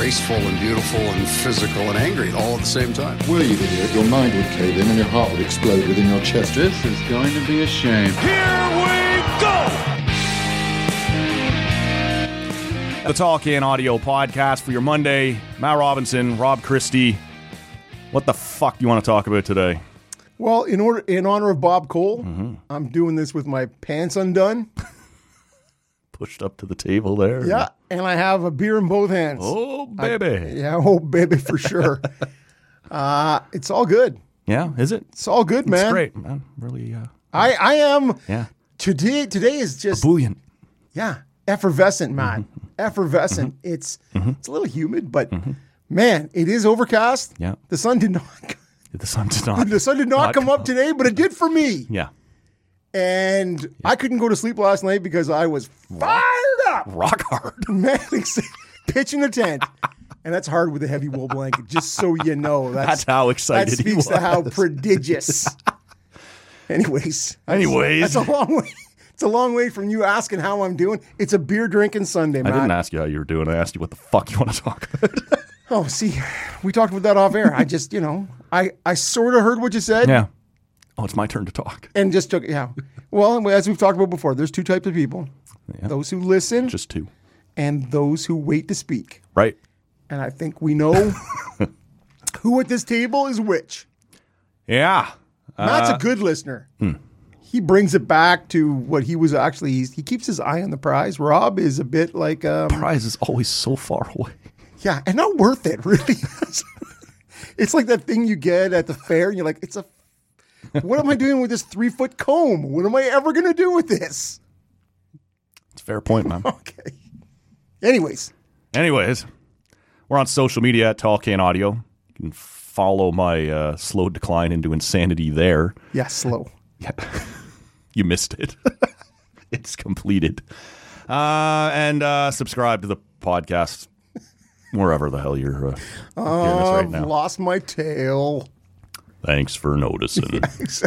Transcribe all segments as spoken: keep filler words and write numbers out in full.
graceful and beautiful and physical and angry all at the same time. Were you idiot, your mind would cave in and your heart would explode within your chest. This is going to be a shame. Here we go! The Talk In Audio Podcast for your Monday. Matt Robinson, Rob Christie. What the fuck do you want to talk about today? Well, in order, in honor of Bob Cole, Mm-hmm. I'm doing this with my pants undone. Pushed up to the table there. Yeah, and I have a beer in both hands. Oh, baby. I, yeah, oh, baby, for sure. uh, it's all good. Yeah, is it? It's all good, man. It's great, man. Really, uh, I, I am. yeah. Today, today is just, Brilliant. yeah, effervescent, man. Mm-hmm. Effervescent. It's it's a little humid, but man, it is overcast. Yeah. The sun did not. The sun did not. The sun did not, come up today, but it did for me. Yeah. And I couldn't go to sleep last night because I was fired up. Rock hard. Man, pitching a tent. And that's hard with a heavy wool blanket, just so you know. That's, That's how excited that he speaks to how was. prodigious. Anyways. that's- Anyways. That's a long way. It's a long way from you asking how I'm doing. It's a beer drinking Sunday, I man. didn't ask you how you were doing. I asked you what the fuck you want to talk about. Oh, see, we talked about that off air. I just, you know, I, I sort of heard what you said. Yeah. Oh, it's my turn to talk. And just took, yeah. Well, as we've talked about before, there's two types of people. Yeah. Those who listen Just two. and those who wait to speak. Right. And I think we know who at this table is which. Yeah. Matt's Uh, a good listener. hmm. He brings it back to what he was actually, he's, he keeps his eye on the prize. Rob is a bit like... Um, Prize is always so far away. yeah, and not worth it, really. It's like that thing you get at the fair, and you're like, it's a... What am I doing with this three-foot comb? What am I ever going to do with this? It's a fair point, man. Okay. Anyways. Anyways, we're on social media at Talk In Audio. You can follow my uh, slow decline into insanity there. Yeah, slow. Yeah. You missed it. It's completed. Uh, and uh, subscribe to the podcast wherever the hell you're uh, hearing this right I've now. lost my tail. Thanks for noticing.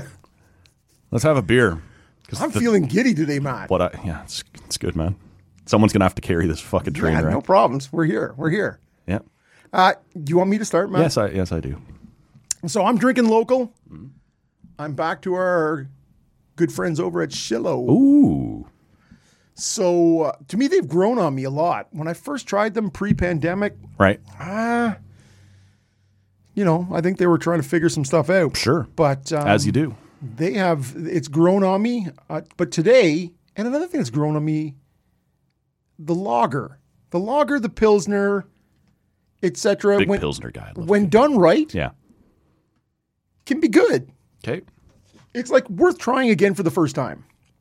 Let's have a beer. 'Cause I'm the- feeling giddy today, Matt. What I, yeah, it's, it's good, man. Someone's going to have to carry this fucking train Yeah, wreck. no problems. We're here. We're here. Yeah. Uh, do you want me to start, Matt? Yes, I yes I do. So I'm drinking local. I'm back to our good friends over at Shillow. Ooh. So uh, to me, they've grown on me a lot. When I first tried them pre-pandemic, Right. ah, you know, I think they were trying to figure some stuff out. Sure. But um, As you do. they have, it's grown on me. Uh, but today, and another thing that's grown on me, the lager, the lager, the Pilsner, et cetera. Big when, Pilsner guy. I love when done right, Yeah. can be good. Okay. It's like worth trying again for the first time.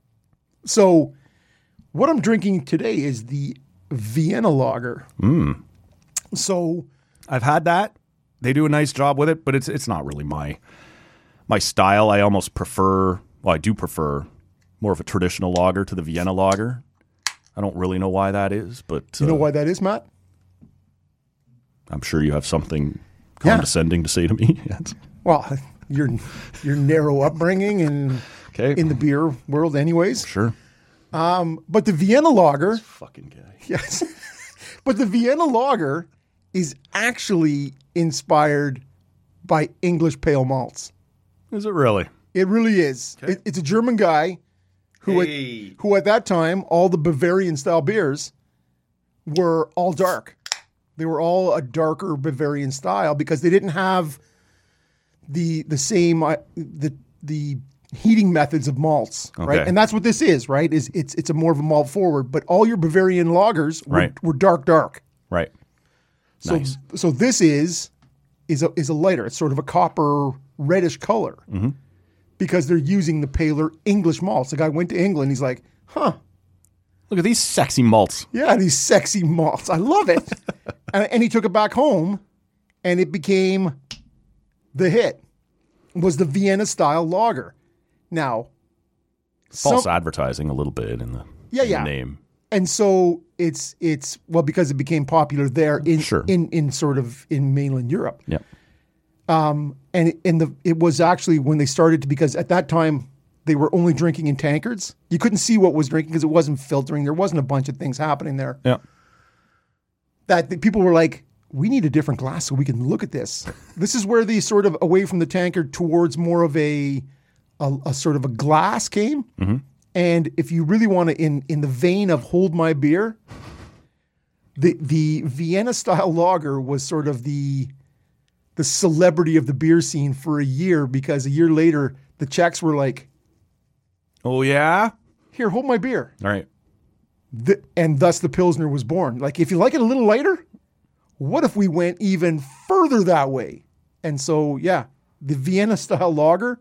So what I'm drinking today is the Vienna lager. Mm. So I've had that. They do a nice job with it, but it's it's not really my my style. I almost prefer, well, I do prefer more of a traditional lager to the Vienna lager. I don't really know why that is, but you know uh, why that is, Matt? I'm sure you have something Yeah. condescending to say to me. Yes. Well, your your narrow upbringing and Okay. in the beer world anyways. Sure. But the Vienna lager, Fucking guy. yes. But the Vienna lager is actually inspired by English pale malts. Is it really? It really is. It, it's a German guy who, Hey. at, who at that time, all the Bavarian style beers were all dark. They were all a darker Bavarian style because they didn't have the the same uh, the the heating methods of malts, right? Okay. And that's what this is, right? Is it's it's a more of a malt forward, but all your Bavarian lagers were, Right. were dark, dark. Right. So Nice. so this is is a is a lighter. It's sort of a copper reddish color Mm-hmm. because they're using the paler English malts. The guy went to England. He's like, huh, Look at these sexy malts. yeah, these sexy malts. I love it. and, and he took it back home, and it became the hit. Was the Vienna style lager. Now, False some- advertising a little bit in the, Yeah, in the yeah. name. and so it's it's well because it became popular there in Sure. in in sort of in mainland Europe. Yeah. and and the it was actually when they started to, because at that time they were only drinking in tankards. You couldn't see what was drinking because it wasn't filtering. There wasn't a bunch of things happening there. Yeah. That the people were like, we need a different glass so we can look at this. This is where the sort of away from the tankard towards more of a a, a sort of a glass came. Mm-hmm. And if you really want to, in in the vein of hold my beer, the the Vienna style lager was sort of the the celebrity of the beer scene for a year, because a year later the Czechs were like, Oh, yeah? here, hold my beer. All right. The, and thus the Pilsner was born. Like, if you like it a little lighter, what if we went even further that way? And so, yeah, the Vienna style lager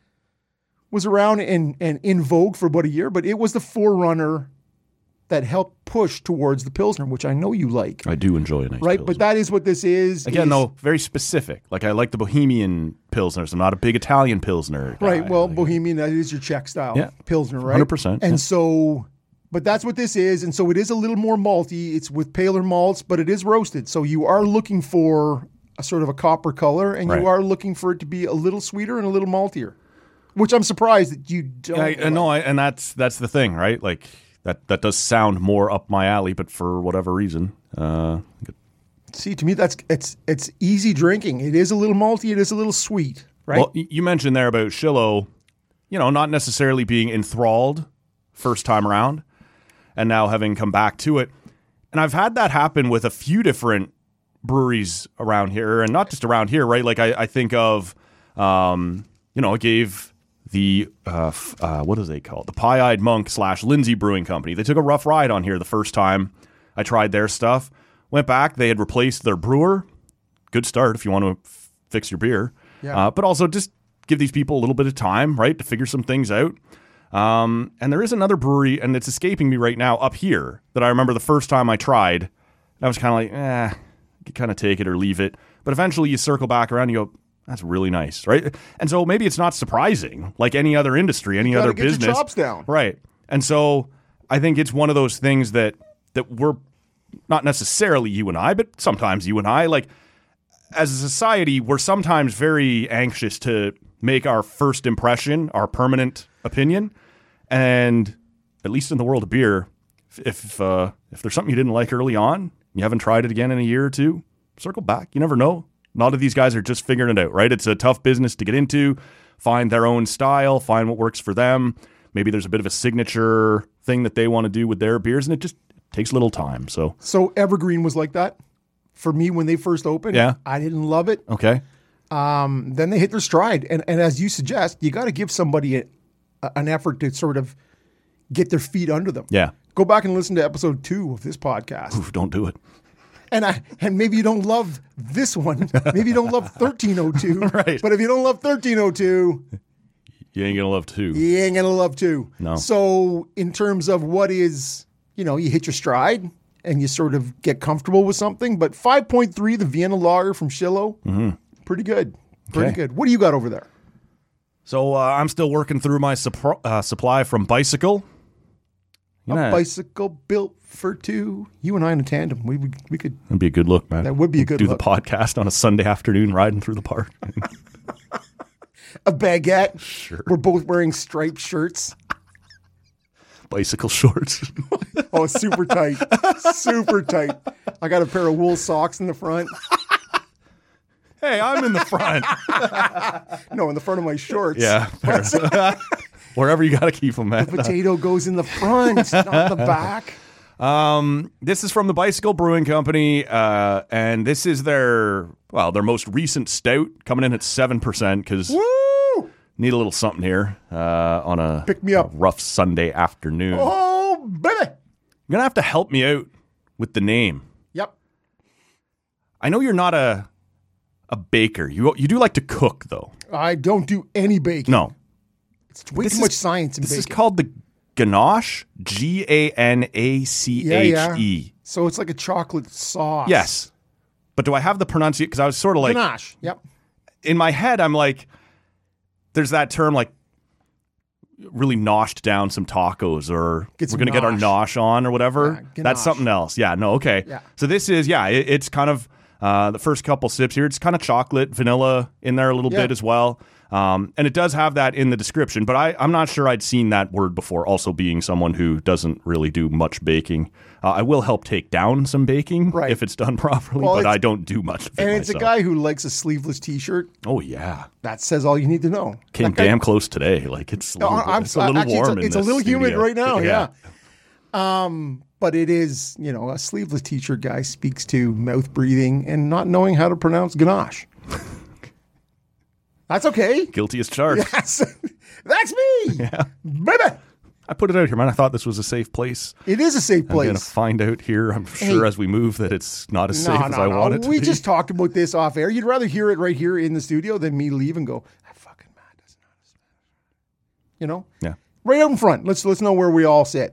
was around and, and in vogue for about a year, but it was the forerunner that helped push towards the Pilsner, which I know you like. I do enjoy a nice Right, Pilsner. but that is what this is. Again, is, though, very specific. Like, I like the Bohemian Pilsners. I'm not a big Italian Pilsner guy. Right, well, Like, Bohemian, that is your Czech style Yeah. Pilsner, right? one hundred percent, And yeah. so, but that's what this is. And so it is a little more malty. It's with paler malts, but it is roasted. So you are looking for a sort of a copper color, and Right. you are looking for it to be a little sweeter and a little maltier, which I'm surprised that you don't. I, I know, I, and that's that's the thing, right? Like, that, that does sound more up my alley, but for whatever reason. Uh, See, to me, that's it's it's easy drinking. It is a little malty. It is a little sweet, right? Well, y- you mentioned there about Shiloh, you know, not necessarily being enthralled first time around, and now having come back to it. And I've had that happen with a few different breweries around here, and not just around here, right? Like, I, I think of, um, you know, I gave the, uh, f- uh, what is they called? The Pie-Eyed Monk slash Lindsay Brewing Company. They took a rough ride on here the first time I tried their stuff. Went back, they had replaced their brewer. Good start if you want to f- fix your beer. Yeah. Uh, but also just give these people a little bit of time, right, to figure some things out. Um, and there is another brewery, and it's escaping me right now, up here, that I remember the first time I tried. I was kind of like, eh, you kind of take it or leave it. But eventually you circle back around and you go, that's really nice, right? And so maybe it's not surprising, like any other industry, any gotta other get your business. chops down. Right. And so I think it's one of those things that that we're not necessarily you and I, but sometimes you and I, like, as a society, we're sometimes very anxious to make our first impression our permanent opinion. And at least in the world of beer, if if, uh, if there's something you didn't like early on, you haven't tried it again in a year or two, circle back. You never know. A lot of these guys are just figuring it out, right? It's a tough business to get into, find their own style, find what works for them. Maybe there's a bit of a signature thing that they want to do with their beers, and it just takes a little time. So, So Evergreen was like that for me when they first opened. Yeah. I didn't love it. okay. Um, then they hit their stride, and and as you suggest, you got to give somebody a, a- an effort to sort of get their feet under them. Yeah. Go back and listen to episode two of this podcast, Oof, don't do it. and I and maybe you don't love this one, maybe you don't love thirteen oh two, Right. But if you don't love thirteen oh two, You ain't going to love two. you ain't gonna love two. No. So in terms of what is, you know, you hit your stride and you sort of get comfortable with something. But five point three, the Vienna Lager from Shiloh, pretty good, pretty Okay. good. What do you got over there? So uh, I'm still working through my supr- uh, supply from Bicycle. You A know, bicycle built for two. You and I in a tandem. We we, we could. That'd be a good look, man. That would be a good Do look. the podcast on a Sunday afternoon riding through the park. A baguette. Sure. We're both wearing striped shirts. Bicycle shorts. Oh, super tight. Super tight. I got a pair of wool socks in the front. Hey, I'm in the front. No, in the front of my shorts. Yeah. fair enough. Wherever you got to keep them, man. Potato goes in the front, not the back. Um, this is from the Bicycle Brewing Company, uh, and this is their, well, their most recent stout, coming in at seven percent, because Woo! need a little something here uh, on a, Pick me up. a rough Sunday afternoon. Oh, baby. You're going to have to help me out with the name. Yep. I know you're not a a baker. You you do like to cook, though. I don't do any baking. No. It's way This too is- much science in This is baking. called the Ganache, G A N A C yeah, H yeah. E. So it's like a chocolate sauce. Yes. But do I have the pronunciation? Because I was sort of like, Ganache. Yep. in my head, I'm like, there's that term like really noshed down some tacos, or Get we're some going to get our nosh. nosh on or whatever. Yeah, ganache. That's something else. Yeah, no, okay. Yeah. So this is, yeah, it, it's kind of uh, the first couple sips here. It's kind of chocolate, vanilla in there a little Yeah. bit as well. Um, and it does have that in the description, but I, I'm not sure I'd seen that word before, also being someone who doesn't really do much baking. Uh, I will help take down some baking Right. if it's done properly, Well, but it's- I don't do much of it And it's myself. a guy who likes a sleeveless T-shirt. Oh, yeah. That says all you need to know. Came That guy- damn close today. Like, it's a little, No, I'm- it's a little actually, it's a- warm in it's a this little humid studio. right now, yeah. Um, but it is, you know, a sleeveless T-shirt guy speaks to mouth breathing and not knowing how to pronounce ganache. That's okay. Guilty as charged. That's, that's me. Yeah. Baby. I put it out here, man. I thought this was a safe place. It is a safe I'm going to place. find out here, I'm sure, Hey. as we move, that it's not as No, safe as no, I no. want it to we be. just talked about this off air. You'd rather hear it right here in the studio than me leave and go, that fucking man doesn't know how to Spanish. You know? Yeah. Right out in front. Let's let's know where we all sit.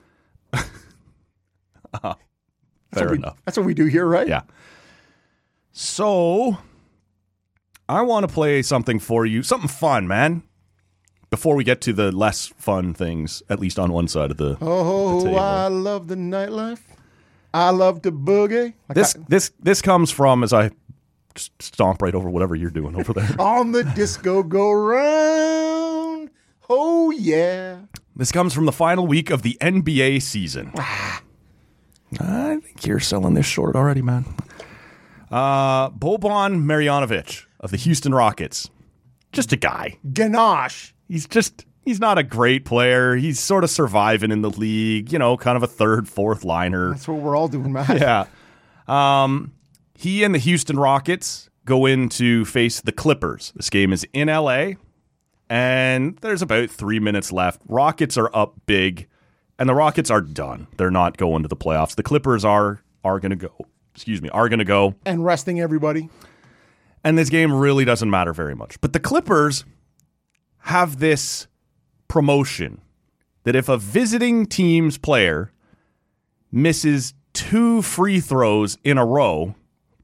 Fair what we- enough. That's what we do here, right? Yeah. So, I want to play something for you, something fun, man. Before we get to the less fun things, at least on one side of the, Oh, the table. I love the nightlife. I love the boogie. Like This I- this this comes from as I just stomp right over whatever you're doing over there. on the disco go round. Oh yeah. This comes from the final week of the N B A season. I think you're selling this short already, man. Uh, Boban Marjanovic of the Houston Rockets. Just a guy. Ganache. He's just, he's not a great player. He's sort of surviving in the league, you know, kind of a third, fourth liner. That's what we're all doing, man. Yeah. Um, he and the Houston Rockets go in to face the Clippers. This game is in L A, and there's about three minutes left. Rockets are up big, and the Rockets are done. They're not going to the playoffs. The Clippers are are going to go. Excuse me, are going to go. And resting everybody. And this game really doesn't matter very much. But the Clippers have this promotion that if a visiting team's player misses two free throws in a row,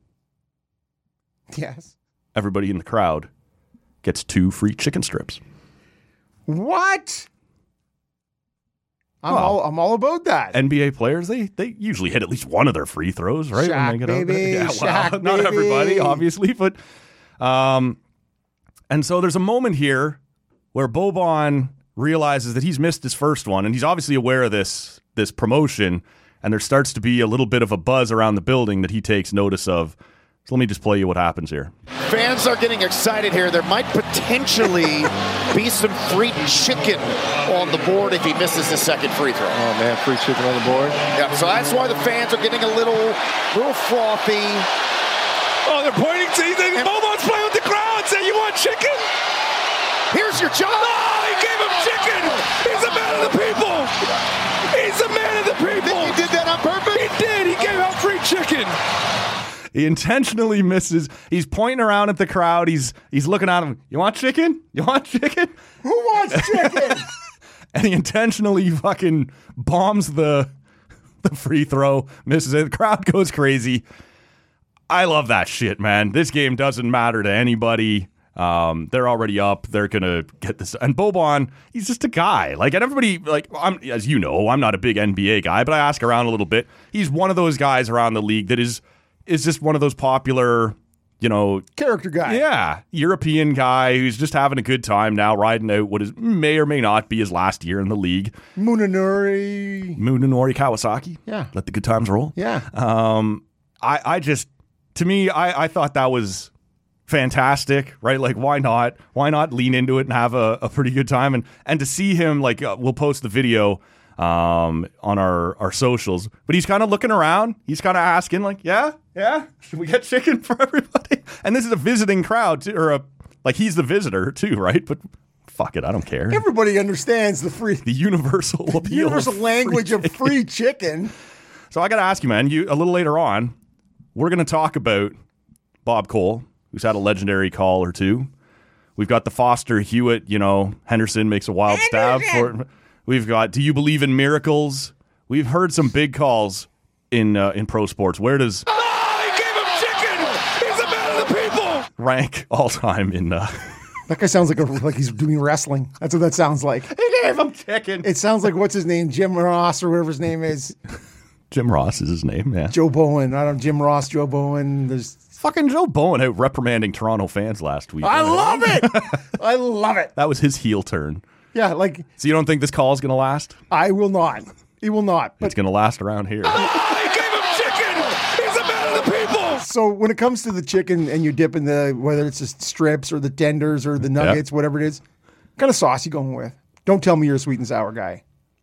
Yes. everybody in the crowd gets two free chicken strips. What? I'm Well, all I'm all about that. N B A players, they they usually hit at least one of their free throws, right? Shaq, when they get out there. baby, Yeah, well, Shaq, not everybody, baby. obviously, but um, and so there's a moment here where Boban realizes that he's missed his first one, and he's obviously aware of this this promotion, and there starts to be a little bit of a buzz around the building that he takes notice of. So let me just play you what happens here. Fans are getting excited here. There might potentially be some free chicken on the board if he misses the second free throw. Oh man, free chicken on the board. Yeah, so that's why the fans are getting a little, little frothy. Oh, they're pointing to you. Boban's playing with the crowd. Say, you want chicken? Here's your job. Oh, he gave him chicken. He's a man of the people. He's a man of the people. He did that on purpose. He did. He gave out free chicken. He intentionally misses. He's pointing around at the crowd. He's he's looking at him. You want chicken? You want chicken? Who wants chicken? And he intentionally fucking bombs the the free throw, misses it. The crowd goes crazy. I love that shit, man. This game doesn't matter to anybody. Um, they're already up. They're gonna get this. And Boban, he's just a guy. Like, and everybody, like, I'm as you know, I'm not a big N B A guy, but I ask around a little bit. He's one of those guys around the league that is is just one of those popular, you know, Character guy. yeah, European guy who's just having a good time now, riding out what is may or may not be his last year in the league. Munenori. Munenori Kawasaki. Yeah. Let the good times roll. Yeah. Um, I, I just, to me, I, I thought that was fantastic, right? Like, why not? Why not lean into it and have a, a pretty good time? And and to see him, like, uh, we'll post the video um, on our, our socials, but he's kind of looking around. He's kind of asking, like, yeah, yeah, should we get chicken for everybody? And this is a visiting crowd, too, or a, like, he's the visitor, too, right? But fuck it, I don't care. Everybody understands the free The universal appeal. universal of language free of chicken. free chicken. So I got to ask you, man, you a little later on, we're going to talk about Bob Cole, who's had a legendary call or two. We've got the Foster Hewitt, you know, Henderson makes a wild stab for it. We've got Do You Believe in Miracles? We've heard some big calls in uh, in pro sports. Where does Oh, he gave him chicken. He's a man of the people. rank all time in uh That guy sounds like a, like he's doing wrestling. That's what that sounds like. He gave him chicken. It sounds like what's his name, Jim Ross or whatever his name is. Jim Ross is his name, yeah. Joe Bowen. I don't Jim Ross, Joe Bowen. There's Fucking Joe Bowen out reprimanding Toronto fans last week. I love it. I love it. That was his heel turn. Yeah, like So you don't think this call is going to last? I will not. He will not. But It's going to last around here. Oh, he gave him chicken. He's a man of the people. so when it comes to the chicken and you're dipping the whether it's the strips or the tenders or the nuggets, whatever it is, what kind of sauce you going with? Don't tell me you're a sweet and sour guy.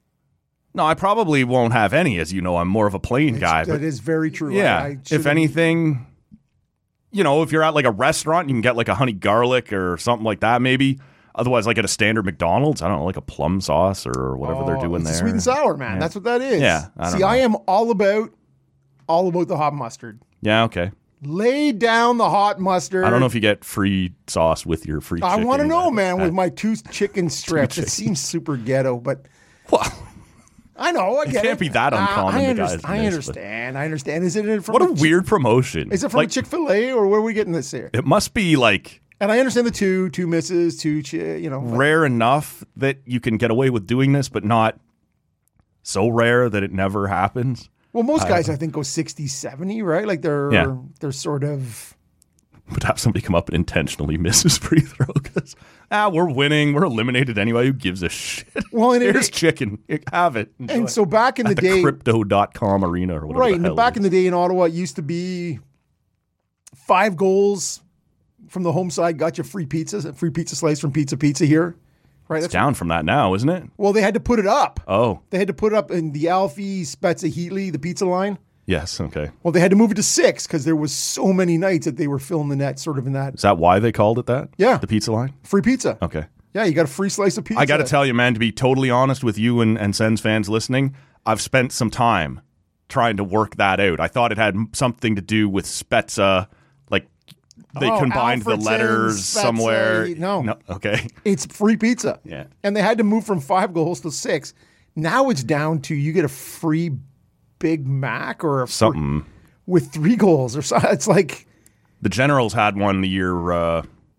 No, I probably won't have any, as you know. I'm more of a plain guy. That But is very true. yeah, I, I if should've- anything, you know, if you're at like a restaurant, you can get like a honey garlic or something like that, maybe. Otherwise, like at a standard McDonald's, I don't know, like a plum sauce or whatever they're Oh, doing it's there. Sweet and sour, man. Yeah. That's what that is. Yeah, I don't See, know. I am all about, all about the hot mustard. Yeah, okay. Lay down the hot mustard. I don't know if you get free sauce with your free I chicken. want to know, but- man, with my two chicken strips. It chicken. seems super ghetto, but Well, I know. I get can't it. be that Uh, uncommon I, to underst- guys I miss, understand. I understand. Is it from what a Chick- weird promotion. Is it from like, a Chick-fil-A or where are we getting this here? It must be like And I understand the two, two misses, two, chi- you know. but- rare enough that you can get away with doing this, but not so rare that it never happens. Well, most guys, I think, go sixty, seventy, right? Like they're Yeah. they're sort of. But have somebody come up and intentionally miss his free throw because, ah, we're winning. We're eliminated anyway. Who gives a shit? Well, and it- Here's chicken. Have it. Enjoy And it. so back in the At the day, crypto dot com arena or whatever. right? the And hell back it in is. the day in Ottawa, it used to be five goals from the home side got you free pizzas, a free pizza slice from Pizza Pizza here, right? It's That's, down from that now, isn't it? well, they had to put it up. Oh, They had to put it up in the Alfie, Spezza, Heatley, the pizza line. yes. Okay. Well, they had to move it to six because there was so many nights that they were filling the net sort of in that Is that why they called it that? Yeah. The pizza line? free pizza. Okay. Yeah, you got a free slice of pizza. I got to tell you, man, to be totally honest with you and, and Sens fans listening, I've spent some time trying to work that out. I thought it had m- something to do with Spezza, like they Oh, combined the Alfredson, letters Spezza, somewhere. no. Okay. It's free pizza. Yeah. And they had to move from five goals to six. Now it's down to you get a free Big Mac or a free, Something. with three goals or something. It's like, The Generals had one the year, uh,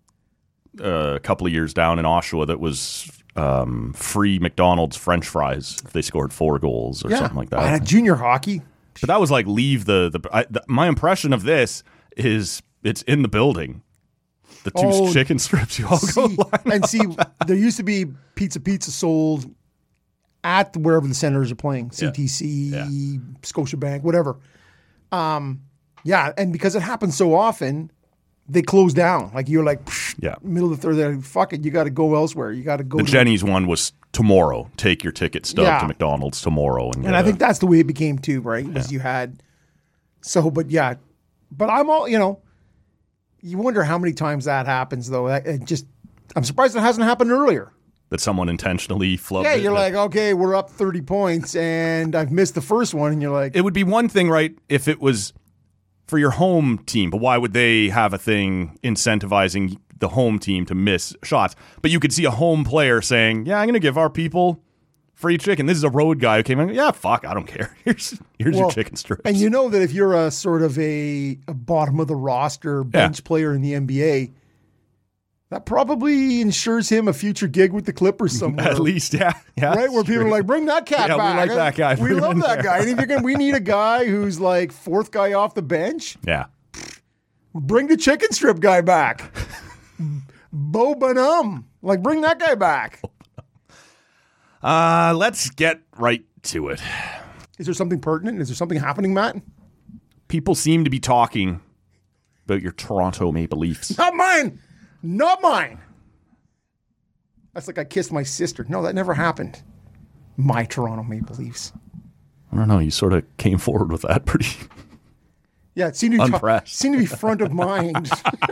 uh, a couple of years down in Oshawa that was um, free McDonald's French fries if they scored four goals or yeah, something like Uh, that. junior hockey. But that was like leave the the, I, the. My impression of this is it's in the building. The two Oh, chicken strips you all go See, line and see, there used to be pizza pizza sold at wherever the Senators are playing, C T C, Yeah. Scotiabank, whatever. Um, yeah, and because it happens so often, they close down. Like you're like, psh, Yeah. middle of the third, they're like, fuck it, you got to go elsewhere. You got to go. The to Jenny's one was tomorrow. Take your ticket stub Yeah. to McDonald's tomorrow, and, And get I a- think that's the way it became too, right? Was you had so, but yeah, but I'm all you know. You wonder how many times that happens, though. That- It just, I'm surprised it hasn't happened earlier. that someone intentionally flubbed. Yeah, it. you're That- like, okay, we're up thirty points, and I've missed the first one, and you're like, it would be one thing, right, if it was for your home team, but why would they have a thing incentivizing the home team to miss shots? But you could see a home player saying, yeah, I'm going to give our people free chicken. This is a road guy who came in. Yeah, fuck, I don't care. Here's here's your well, chicken strips. and you know that if you're a sort of a, a bottom of the roster bench player in the N B A, that probably ensures him a future gig with the Clippers somewhere. At least, yeah. yeah Right, where that's people true. are like, bring that cat Yeah, we back. like that guy. We Put him love in that there. guy. And if you're gonna, we need a guy who's like fourth guy off the bench. Yeah. Bring the chicken strip guy back. Bo Bonum. Like, bring that guy back. Uh, let's get right to it. Is there something pertinent? Is there something happening, Matt? People seem to be talking about your Toronto Maple Leafs. Not mine. Not mine. That's like I kissed my sister. No, that never happened. My Toronto Maple Leafs. I don't know. You sort of came forward with that pretty. Yeah, it seemed to be, Unpressed. seemed to be front of mind.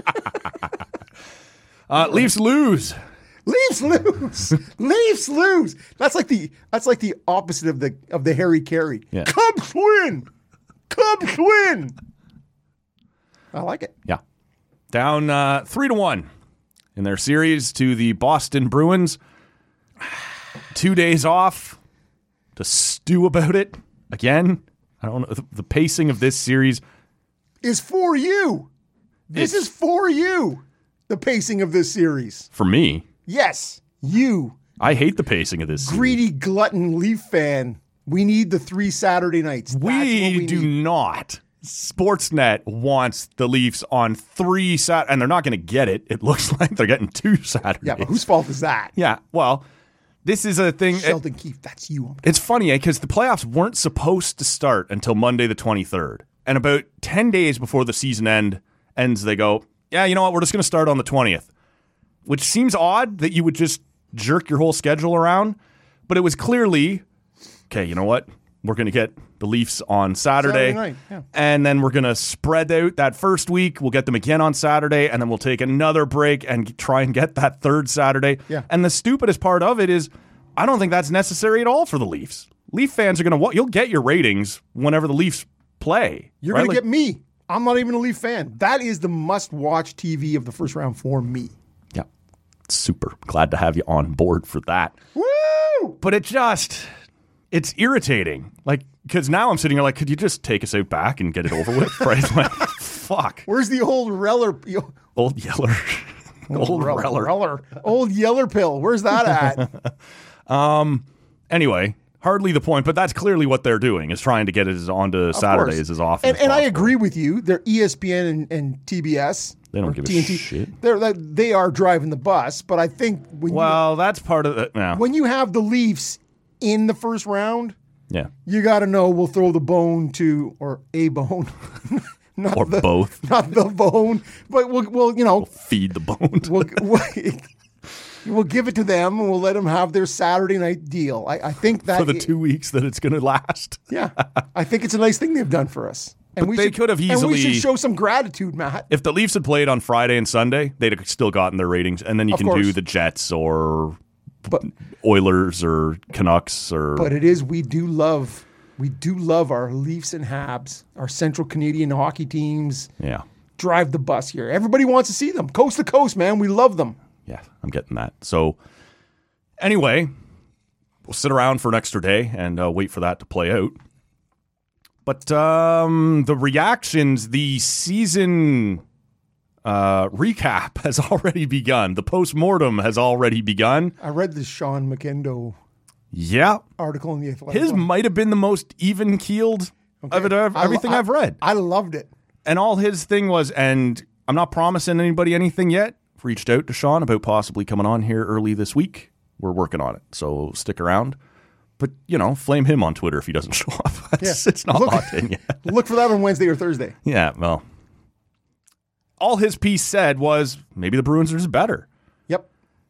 Uh, Leafs lose. Leafs lose. Leafs lose. That's like the that's like the opposite of the of the Harry Carey. Yeah. Cubs win. Cubs win. I like it. Yeah. Down uh, three to one in their series to the Boston Bruins. Two days off to stew about it again. I don't know. The, the pacing of this series. Is for you. This It's- is for you. The pacing of this series. For me, Yes, you, I hate the pacing of this series. greedy glutton Leaf fan. We need the three Saturday nights. That's We, what we do need. not. Sportsnet wants the Leafs on three Sat, and they're not going to get it. It looks like they're getting two Saturdays. Yeah, but whose fault is that? Yeah, well, this is a thing. Sheldon Keefe, that's you. It's funny because the playoffs weren't supposed to start until Monday the twenty-third. And about ten days before the season end ends, they go, yeah, you know what, we're just going to start on the twentieth. Which seems odd that you would just jerk your whole schedule around. But it was clearly, okay, you know what, we're going to get the Leafs on Saturday. Saturday night, yeah. And then we're going to spread out that first week. We'll get them again on Saturday. And then we'll take another break and try and get that third Saturday. Yeah. And the stupidest part of it is, I don't think that's necessary at all for the Leafs. Leaf fans are going to, you'll get your ratings whenever the Leafs play. You're right? going to Like- get me. I'm not even a Leaf fan. That is the must-watch T V of the first round for me. Yeah. Super. Glad to have you on board for that. Woo! But it just, it's irritating. Like, because now I'm sitting here like, could you just take us out back and get it over with? Right? Like, fuck. Where's the old Reller? Old Yeller. Old Reller. Reller. Reller. Old Yeller pill. Where's that at? Anyway, hardly the point, but that's clearly what they're doing, is trying to get it onto Saturdays course. as often And, as and I possible. agree with you. They're E S P N and, and T B S. They don't or give a T N T. shit. They're like, they are driving the bus, but I think when Well, that's part of it. No. you, when you have the Leafs in the first round, Yeah. you got to know we'll throw the bone to, or a bone. Not Or the, both. Not the bone, but we'll, we'll you know, Feed the bone. to we'll, we'll, we'll give it to them and we'll let them have their Saturday night deal. I, I think that for the two weeks that it's going to last. Yeah, I think it's a nice thing they've done for us. And But we they should, could have And we easily- should show some gratitude, Matt. If the Leafs had played on Friday and Sunday, they'd have still gotten their ratings. And then you Of can course. do the Jets or But Oilers or Canucks or. but it is we do love we do love our Leafs and Habs, our Central Canadian hockey teams. yeah. Drive the bus here. Everybody wants to see them, coast to coast, man. We love them. Yeah, I'm getting that. So, anyway, we'll sit around for an extra day and uh, wait for that to play out. But um, the reactions, the season uh, recap has already begun. The post-mortem has already begun. I read the Sean McKendo Yeah. article in the Athletic. His might have been the most even-keeled of it, of I- everything I- I've read. I loved it. And all his thing was, and I'm not promising anybody anything yet. Reached out to Sean about possibly coming on here early this week. We're working on it, so stick around. But, you know, flame him on Twitter if he doesn't show up. It's, Yeah. it's not Look- locked in yet. Look for that on Wednesday or Thursday. Yeah, well. All his piece said was, maybe the Bruins are just better. Yep.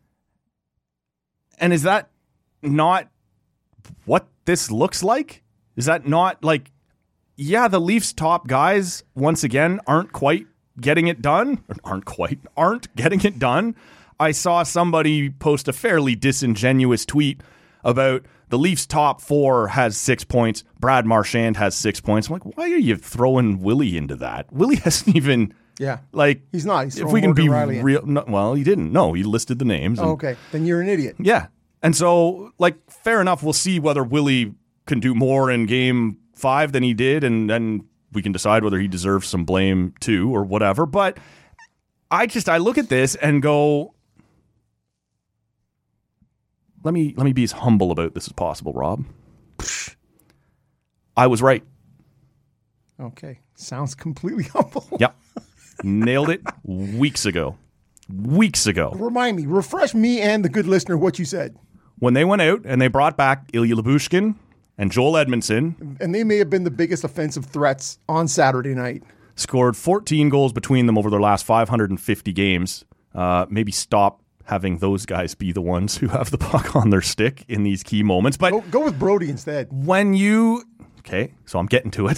And is that not what this looks like? Is that not like, yeah, the Leafs' top guys, once again, aren't quite getting it done? Or aren't quite, aren't getting it done. I saw somebody post a fairly disingenuous tweet about the Leafs' top four has six points. Brad Marchand has six points. I'm like, why are you throwing Willie into that? Willie hasn't even, Yeah. like, He's not. He's if throwing we can Morgan be Riley in. real, no, well, he didn't. No, he listed the names. and- Oh, okay. Then you're an idiot. yeah. And so, like, fair enough. We'll see whether Willie can do more in game five than he did, and then we can decide whether he deserves some blame too or whatever. But I just, I look at this and go, let me, let me be as humble about this as possible, Rob. I was right. Okay. Sounds completely humble. Yep. Nailed it weeks ago. Weeks ago. Remind me, refresh me and the good listener what you said. When they went out and they brought back Ilya Lyubushkin and Joel Edmondson, And they may have been the biggest offensive threats on Saturday night. scored fourteen goals between them over their last five hundred fifty games. Uh, maybe stop having those guys be the ones who have the puck on their stick in these key moments. But Go, go with Brody instead. when you... Okay, so I'm getting to it.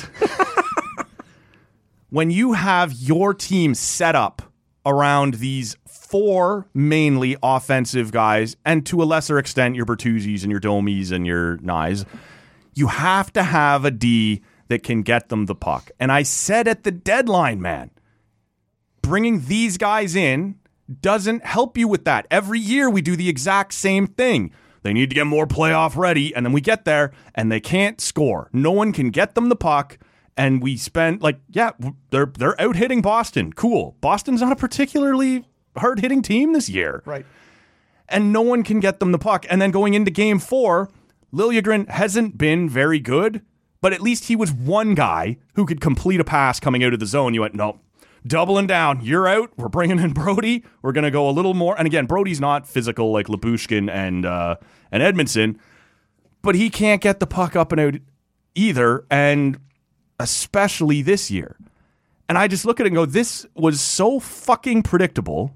When you have your team set up around these four mainly offensive guys, and to a lesser extent your Bertuzzi's and your Domies and your Nyes, you have to have a D that can get them the puck. And I said at the deadline, man, bringing these guys in doesn't help you with that. Every year we do the exact same thing. They need to get more playoff ready, and then we get there, and they can't score. No one can get them the puck, and we spend, like, yeah, they're they're out hitting Boston. Cool. Boston's not a particularly hard-hitting team this year. Right. And no one can get them the puck. And then going into game four, Liljegren hasn't been very good, but at least he was one guy who could complete a pass coming out of the zone. You went, no, doubling down. You're out. We're bringing in Brody. We're going to go a little more. And again, Brody's not physical like Lyubushkin and uh, and Edmondson, but he can't get the puck up and out either, and especially this year. And I just look at it and go, this was so fucking predictable.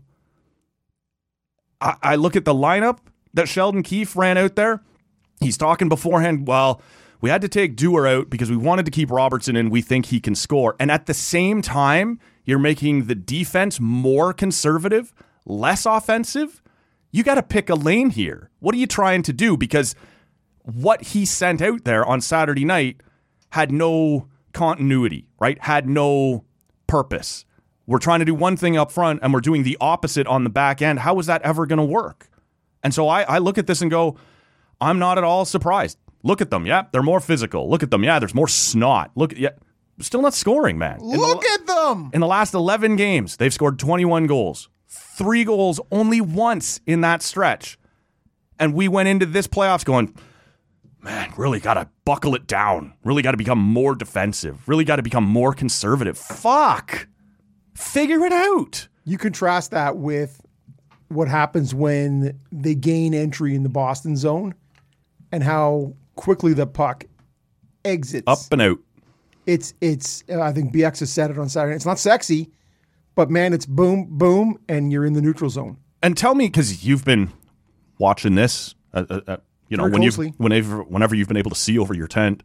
I, I look at the lineup that Sheldon Keefe ran out there. He's talking beforehand, well, we had to take Dewar out because we wanted to keep Robertson in. We think he can score. And at the same time, you're making the defense more conservative, less offensive. You got to pick a lane here. What are you trying to do? Because what he sent out there on Saturday night had no continuity, right? Had no purpose. We're trying to do one thing up front and we're doing the opposite on the back end. How is that ever going to work? And so I, I look at this and go, I'm not at all surprised. Look at them. Yeah, they're more physical. Look at them. Yeah, there's more snot. Look, yeah, still not scoring, man. In Look the, at them. In the last eleven games, they've scored twenty-one goals. Three goals only once in that stretch. And we went into this playoffs going, man, really got to buckle it down. Really got to become more defensive. Really got to become more conservative. Fuck. Figure it out. You contrast that with what happens when they gain entry in the Boston zone and how quickly the puck exits. Up and out. It's, it's. Uh, I think B X has said it on Saturday. It's not sexy, but man, it's boom, boom, and you're in the neutral zone. And tell me, because you've been watching this, uh, uh, uh, you know, Very when you closely. whenever whenever you've been able to see over your tent,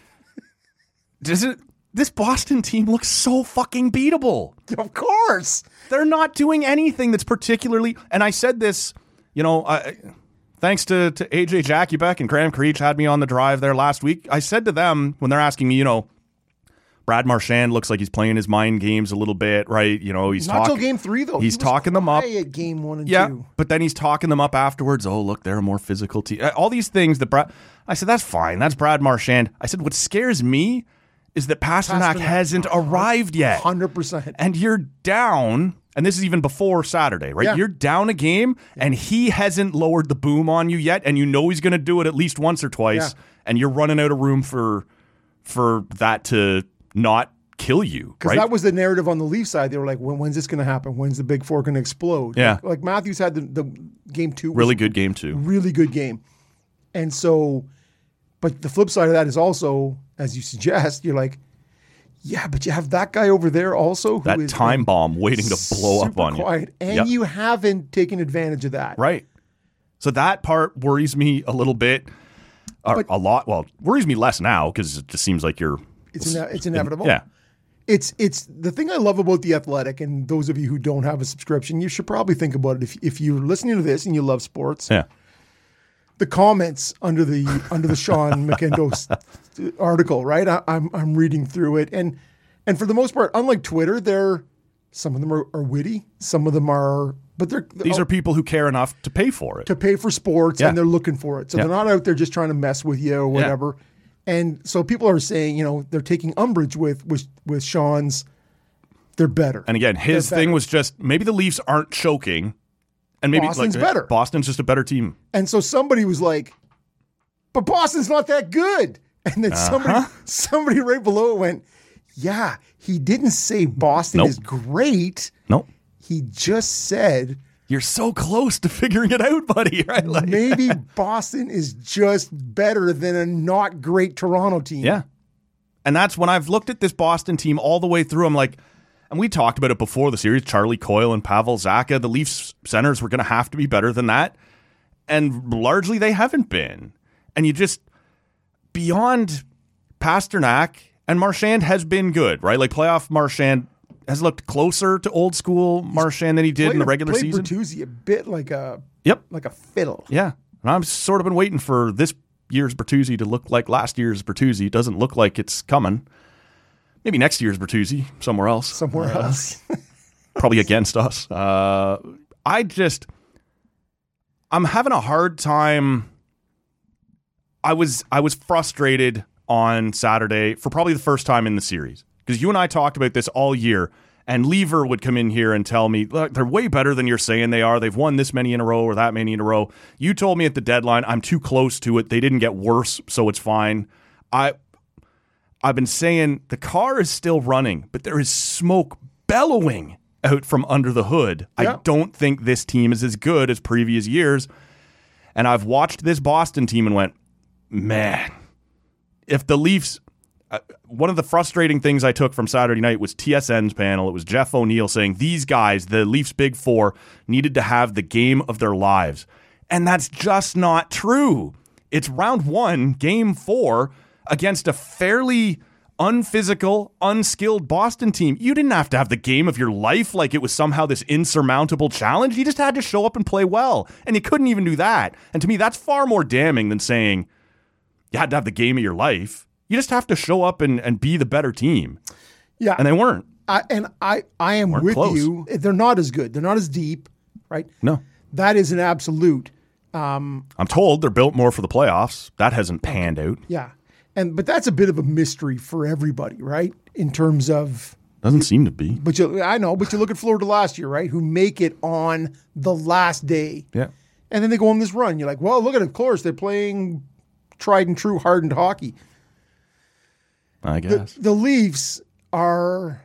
does it? This Boston team looks so fucking beatable. Of course. They're not doing anything that's particularly. And I said this, you know, I, thanks to to A J Jakubek and Graham Creech had me on the drive there last week. I said to them when they're asking me, you know, Brad Marchand looks like he's playing his mind games a little bit, right? You know, he's Not talking. till game three, though. He's He was talking them up. quiet game one and Yeah, two. but then he's talking them up afterwards. Oh, look, they're a more physical team. All these things that Brad. I said that's fine. That's Brad Marchand. I said what scares me is that Pasternak, Pasternak. hasn't arrived yet, one hundred percent. and you're down. And this is even before Saturday, right? Yeah. You're down a game, and he hasn't lowered the boom on you yet, and you know he's going to do it at least once or twice, Yeah. and you're running out of room for for that to not kill you, Because right? that was the narrative on the Leaf side. They were like, when, when's this going to happen? When's the big four going to explode? Yeah. Like, like Matthews had the, the game two. Was really good game too. Really good game. And so, but the flip side of that is also, as you suggest, you're like, yeah, but you have that guy over there also who That is time bomb waiting to blow up super on you. quiet, and Yep. you haven't taken advantage of that. Right. So that part worries me a little bit, or But- a lot. Well, worries me less now because it just seems like you're. It's ine- it's inevitable. Yeah. It's it's the thing I love about The Athletic, and those of you who don't have a subscription, you should probably think about it. If if you're listening to this and you love sports, Yeah. the comments under the under the Sean McIndoe article, right? I, I'm I'm reading through it, and and for the most part, unlike Twitter, they're some of them are, are witty, some of them are, but they're These are people who care enough to pay for it. to pay for sports, Yeah. and they're looking for it. So Yeah. they're not out there just trying to mess with you or whatever. And so people are saying, you know, they're taking umbrage with with with Sean's. They're better. And again, his They're thing better. was just maybe the Leafs aren't choking, and maybe Boston's like, better. Boston's just a better team. And so somebody was like, but Boston's not that good. And then somebody Uh-huh. somebody right below it went, yeah, he didn't say Boston Nope. is great. No, He just said you're so close to figuring it out, buddy. Right? Like, maybe Boston is just better than a not great Toronto team. yeah. And that's when I've looked at this Boston team all the way through. I'm like, and we talked about it before the series, Charlie Coyle and Pavel Zacha. The Leafs centers were going to have to be better than that. And largely they haven't been. And you just, beyond Pasternak, and Marchand has been good, right? Like playoff Marchand has looked closer to old school Marchand than he did in the regular played season. Bertuzzi a bit like a Yep. like a fiddle. Yeah. And I've sort of been waiting for this year's Bertuzzi to look like last year's Bertuzzi. It doesn't look like it's coming. Maybe next year's Bertuzzi somewhere else. Somewhere else. Probably against us. Uh, I just, I'm having a hard time. I was I was frustrated on Saturday for probably the first time in the series because you and I talked about this all year, And Lever would come in here and tell me, look, they're way better than you're saying they are. They've won this many in a row or that many in a row. You told me at the deadline, I'm too close to it. They didn't get worse, so it's fine. I, I've been saying the car is still running, but there is smoke bellowing out from under the hood. Yeah. I don't think this team is as good as previous years. And I've watched this Boston team and went, man, if the Leafs... Uh, one of the frustrating things I took from Saturday night was T S N's panel. It was Jeff O'Neill saying these guys, the Leafs Big Four, needed to have the game of their lives. And that's just not true. It's round one, game four, against a fairly unphysical, unskilled Boston team. You didn't have to have the game of your life like it was somehow this insurmountable challenge. You just had to show up and play well. And you couldn't even do that. And to me, that's far more damning than saying you had to have the game of your life. You just have to show up and, and be the better team. Yeah. And they weren't. I, and I, I am with close. you. They're not as good. They're not as deep, right? No. That is an absolute. Um, I'm told they're built more for the playoffs. That hasn't panned out. Yeah. And But that's a bit of a mystery for everybody, right? In terms of. Doesn't seem to be. But you, I know, but you look at Florida last year, right? Who make it on the last day. Yeah. And then they go on this run. You're like, well, look at it. Of course, they're playing tried and true hardened hockey. I guess. The, the Leafs are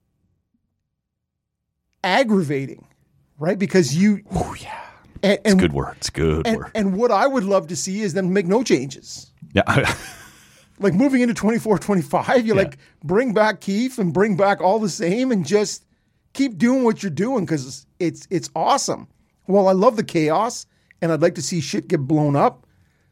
aggravating, right? Because you... Oh, yeah. And, it's and, good word. It's good and, word. And what I would love to see is them make no changes. Yeah. Like moving into twenty-four twenty-five, you yeah. like bring back Keefe and bring back all the same and just keep doing what you're doing because it's, it's awesome. Well, I love the chaos and I'd like to see shit get blown up.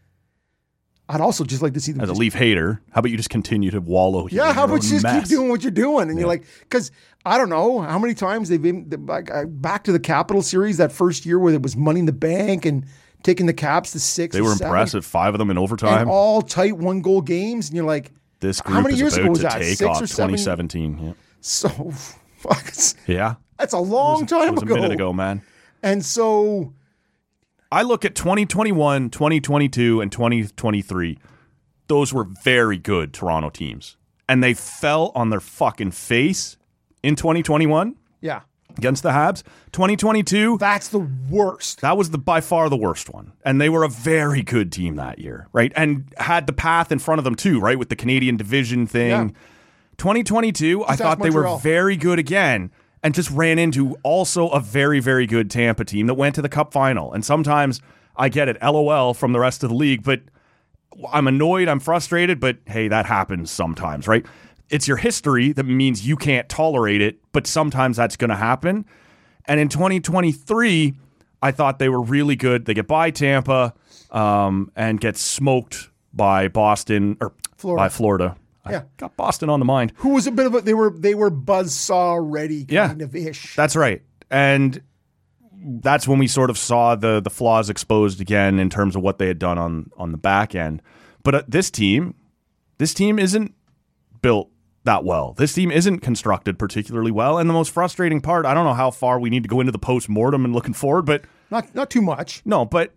I'd also just like to see them. As just, a Leaf hater, how about you just continue to wallow here? Yeah, how about you just mess? keep doing what you're doing? And yeah. you're like, because I don't know how many times they've been like, back to the Capital Series that first year where it was Money in the Bank and taking the Caps to six. They were seven, impressive, five of them in overtime. And all tight one goal games. And you're like, this group how many is years about ago was to that? take Six off or seven? twenty seventeen. Yeah. So, fuck. Yeah. That's a long it was, time it was ago. a minute ago, man. And so. I look at twenty twenty-one, twenty twenty-two, and twenty twenty-three. Those were very good Toronto teams. And they fell on their fucking face in twenty twenty-one. Yeah. Against the Habs. twenty twenty-two. That's the worst. That was the by far the worst one. And they were a very good team that year, right? And had the path in front of them too, right? With the Canadian division thing. Yeah. twenty twenty-two, just I thought they were very good again. And just ran into also a very, very good Tampa team that went to the Cup final. And sometimes I get it, LOL from the rest of the league, but I'm annoyed, I'm frustrated, but hey, that happens sometimes, right? It's your history that means you can't tolerate it, but sometimes that's going to happen. And in twenty twenty-three, I thought they were really good. They get by Tampa um, and get smoked by Boston or Florida. by Florida. Yeah. I got Boston on the mind. Who was a bit of a, they were they were buzzsaw ready kind yeah, of ish. That's right. And that's when we sort of saw the the flaws exposed again in terms of what they had done on, on the back end. But uh, this team, this team isn't built that well. This team isn't constructed particularly well. And the most frustrating part, I don't know how far we need to go into the post-mortem and looking forward, but not not too much. No, but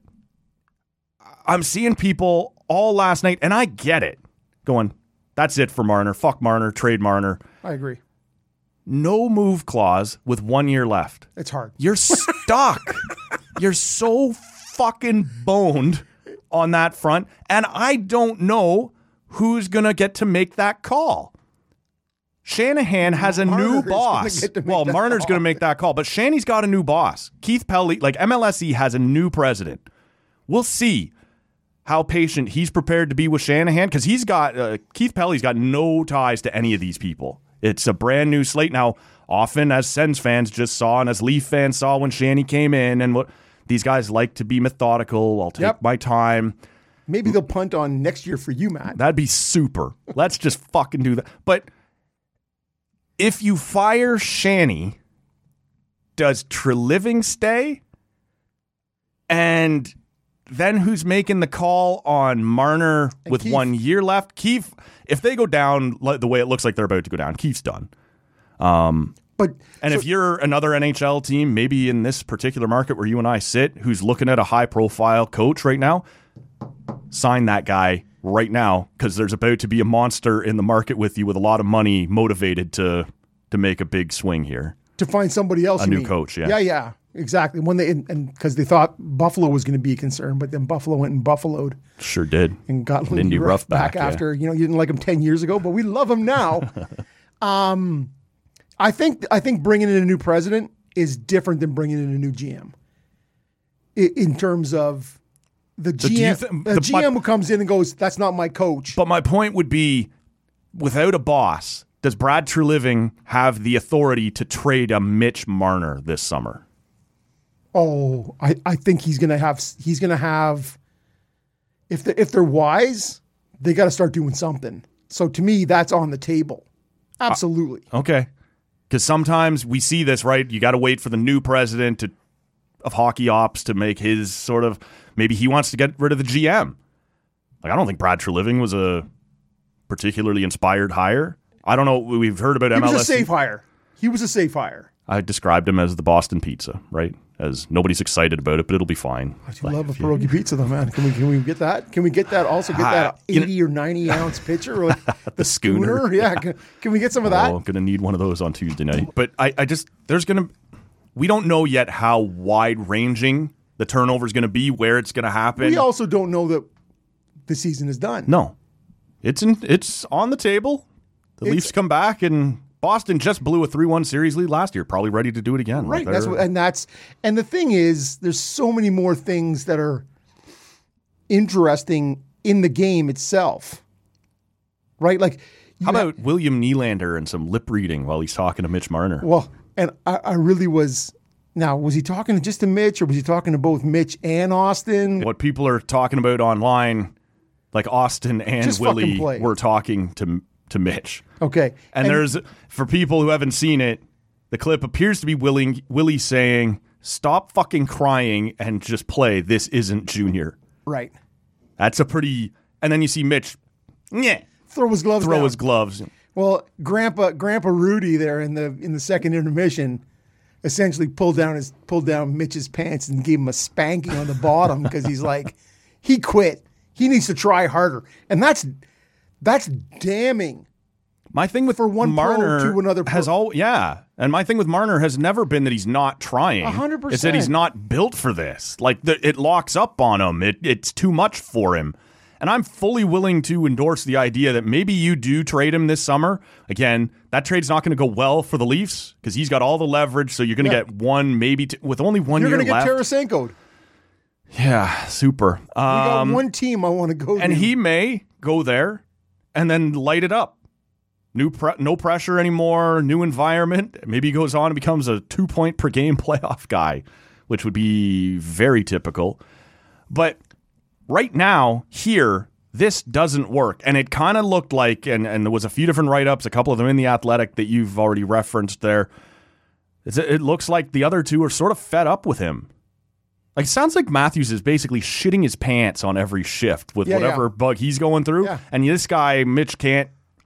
I'm seeing people all last night, and I get it, going, that's it for Marner. Fuck Marner. Trade Marner. I agree. No move clause with one year left. It's hard. You're stuck. You're so fucking boned on that front. And I don't know who's going to get to make that call. Shanahan has a Marner's new boss. Well, Marner's going to make that call. But Shanny's got a new boss. Keith Pelly, like M L S E has a new president. We'll see how patient he's prepared to be with Shanahan, because he's got uh, Keith Pelly's got no ties to any of these people. It's a brand new slate now. Often, as Sens fans just saw, and as Leaf fans saw when Shanny came in, and what these guys like to be methodical. I'll take yep. my time. Maybe they'll punt on next year for you, Matt. That'd be super. Let's just fucking do that. But if you fire Shanny, does Treliving stay? And then who's making the call on Marner and with Keith. one year left? Keith, if they go down the way it looks like they're about to go down, Keith's done. Um, but and so, if you're another N H L team, maybe in this particular market where you and I sit, who's looking at a high-profile coach right now, sign that guy right now, because there's about to be a monster in the market with you with a lot of money motivated to to make a big swing here. To find somebody else. A you new mean. coach, yeah. Yeah, yeah, exactly. When they and because they thought Buffalo was going to be a concern, but then Buffalo went and buffaloed Sure did. and got Lindy Lindy Ruff back, Ruff back, yeah. after, you know, you didn't like him ten years ago, but we love him now. um, I think I think bringing in a new president is different than bringing in a new G M. I, in terms of the do you G M, thi- the, the- G M who comes in and goes, "That's not my coach." But my point would be, without a boss, does Brad Treliving have the authority to trade a Mitch Marner this summer? Oh, I, I think he's gonna have he's gonna have if they if they're wise, they got to start doing something. So to me, that's on the table. Absolutely. Okay. Because sometimes we see this, right? You got to wait for the new president to, of hockey ops to make his sort of, maybe he wants to get rid of the G M. Like, I don't think Brad Treliving was a particularly inspired hire. I don't know. We've heard about he M L S. was a safe hire. He was a safe hire. I described him as the Boston pizza, right? As nobody's excited about it, but it'll be fine. I do love a pierogi pizza, though, man. Can we can we get that? Can we get that? Also, get that Ah, you know- eighty or ninety ounce pitcher, like the, schooner. schooner. Yeah, can, can we get some of that? Oh, I'm going to need one of those on Tuesday night. But I, I just, there's going to, we don't know yet how wide ranging the turnover is going to be, where it's going to happen. We also don't know that the season is done. No, it's in, it's on the table. The It's- Leafs come back, and Boston just blew a three one series lead last year. Probably ready to do it again. Right. Like That's they're- what, and that's and the thing is, there's so many more things that are interesting in the game itself. Right? Like, you How ha- about William Nylander and some lip reading while he's talking to Mitch Marner? well, and I, I really was. Now, was he talking just to Mitch, or was he talking to both Mitch and Austin? What people are talking about online, like Austin and Just fucking Willie, play. were talking to to Mitch. Okay, And, there's, for people who haven't seen it, the clip appears to be Willie, Willie saying, "Stop fucking crying and just play. This isn't junior." right. That's a pretty. And then you see Mitch, yeah, Throw his gloves. throw down. his gloves. Well, Grandpa Grandpa Rudy there in the in the second intermission essentially pulled down his pulled down Mitch's pants and gave him a spanking on the bottom because he's like, he quit. He needs to try harder, and that's that's damning. My thing with For one pro Marner to another pro. has all yeah, and my thing with Marner has never been that he's not trying. A hundred It's that he's percent. not built for this. Like the, it locks up on him. It it's too much for him. And I'm fully willing to endorse the idea that maybe you do trade him this summer. Again, that trade's not going to go well for the Leafs because he's got all the leverage. So you're going to Yeah. get one, maybe two, with only one You're year going to get left. Tarasenko'd. Yeah, super. We got Um, one team I want to go. and to. he may go there and then light it up. New pre- no pressure anymore, new environment. Maybe he goes on and becomes a two point per game playoff guy, which would be very typical. But right now, here, this doesn't work. And it kind of looked like, and, and there was a few different write-ups, a couple of them in The Athletic that you've already referenced there. It's, it looks like the other two are sort of fed up with him. Like, it sounds like Matthews is basically shitting his pants on every shift with Yeah, whatever yeah. bug he's going through. Yeah. And this guy, Mitch, can't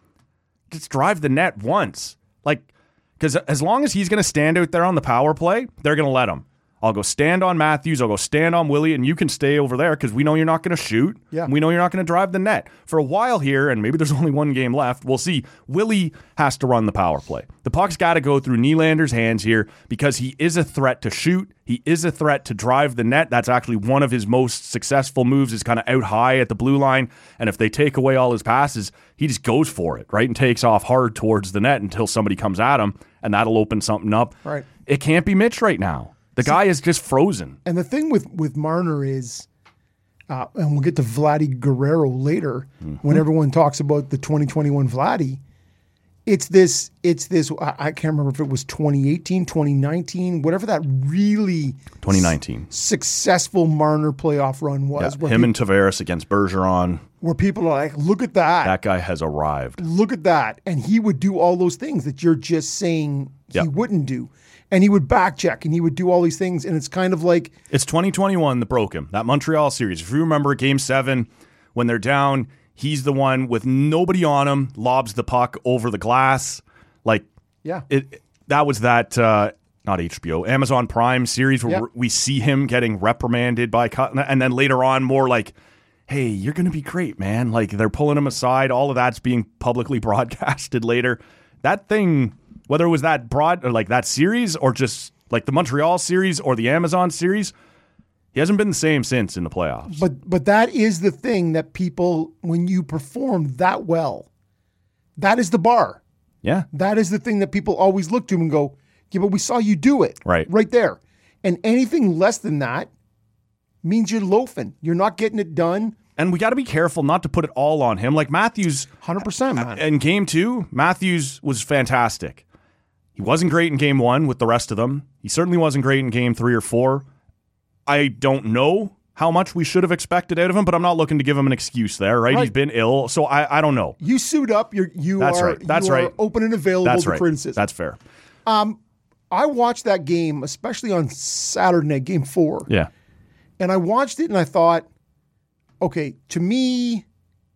just drive the net once. Like, because as long as he's going to stand out there on the power play, they're going to let him. I'll go stand on Matthews. I'll go stand on Willie, and you can stay over there because we know you're not going to shoot. Yeah. And we know you're not going to drive the net. For a while here, and maybe there's only one game left, we'll see. Willie has to run the power play. The puck's got to go through Nylander's hands here because he is a threat to shoot. He is a threat to drive the net. That's actually one of his most successful moves is kind of out high at the blue line. And if they take away all his passes, he just goes for it, right? And takes off hard towards the net until somebody comes at him, and that'll open something up. Right. It can't be Mitch right now. The guy is just frozen. And the thing with, with Marner is, uh, and we'll get to Vladdy Guerrero later Mm-hmm. when everyone talks about the twenty twenty-one Vladdy. It's this, it's this, I, I can't remember if it was twenty eighteen, twenty nineteen, whatever that really twenty nineteen. successful Marner playoff run was. Yeah, where, him peop- and Tavares against Bergeron. where people are like, look at that. That guy has arrived. Look at that. And he would do all those things that you're just saying he Yep. wouldn't do. And he would back check and he would do all these things. And it's kind of like, It's twenty twenty-one that broke him. That Montreal series. If you remember Game seven, when they're down, he's the one with nobody on him, lobs the puck over the glass. Like, yeah. it. that was that, uh, not H B O, Amazon Prime series where Yep. we're- we see him getting reprimanded by Cut. And then later on, more like, hey, you're going to be great, man. Like, they're pulling him aside. All of that's being publicly broadcasted later. That thing Whether it was that broad or like that series or just like the Montreal series or the Amazon series, he hasn't been the same since in the playoffs. But but that is the thing that people, when you perform that well, that is the bar. Yeah. That is the thing that people always look to and go, yeah, but we saw you do it. Right. Right there. And anything less than that means you're loafing. You're not getting it done. And we got to be careful not to put it all on him. Like Matthews, one hundred percent, man. in game two, Matthews was fantastic. He wasn't great in game one with the rest of them. He certainly wasn't great in game three or four. I don't know how much we should have expected out of him, but I'm not looking to give him an excuse there, right? Right. He's been ill, so I, I don't know. You suit up. You're, you That's are, right. That's you right. are open and available That's to right. criticism. That's fair. I watched that game, especially on Saturday night, game four. Yeah. And I watched it and I thought, okay, to me,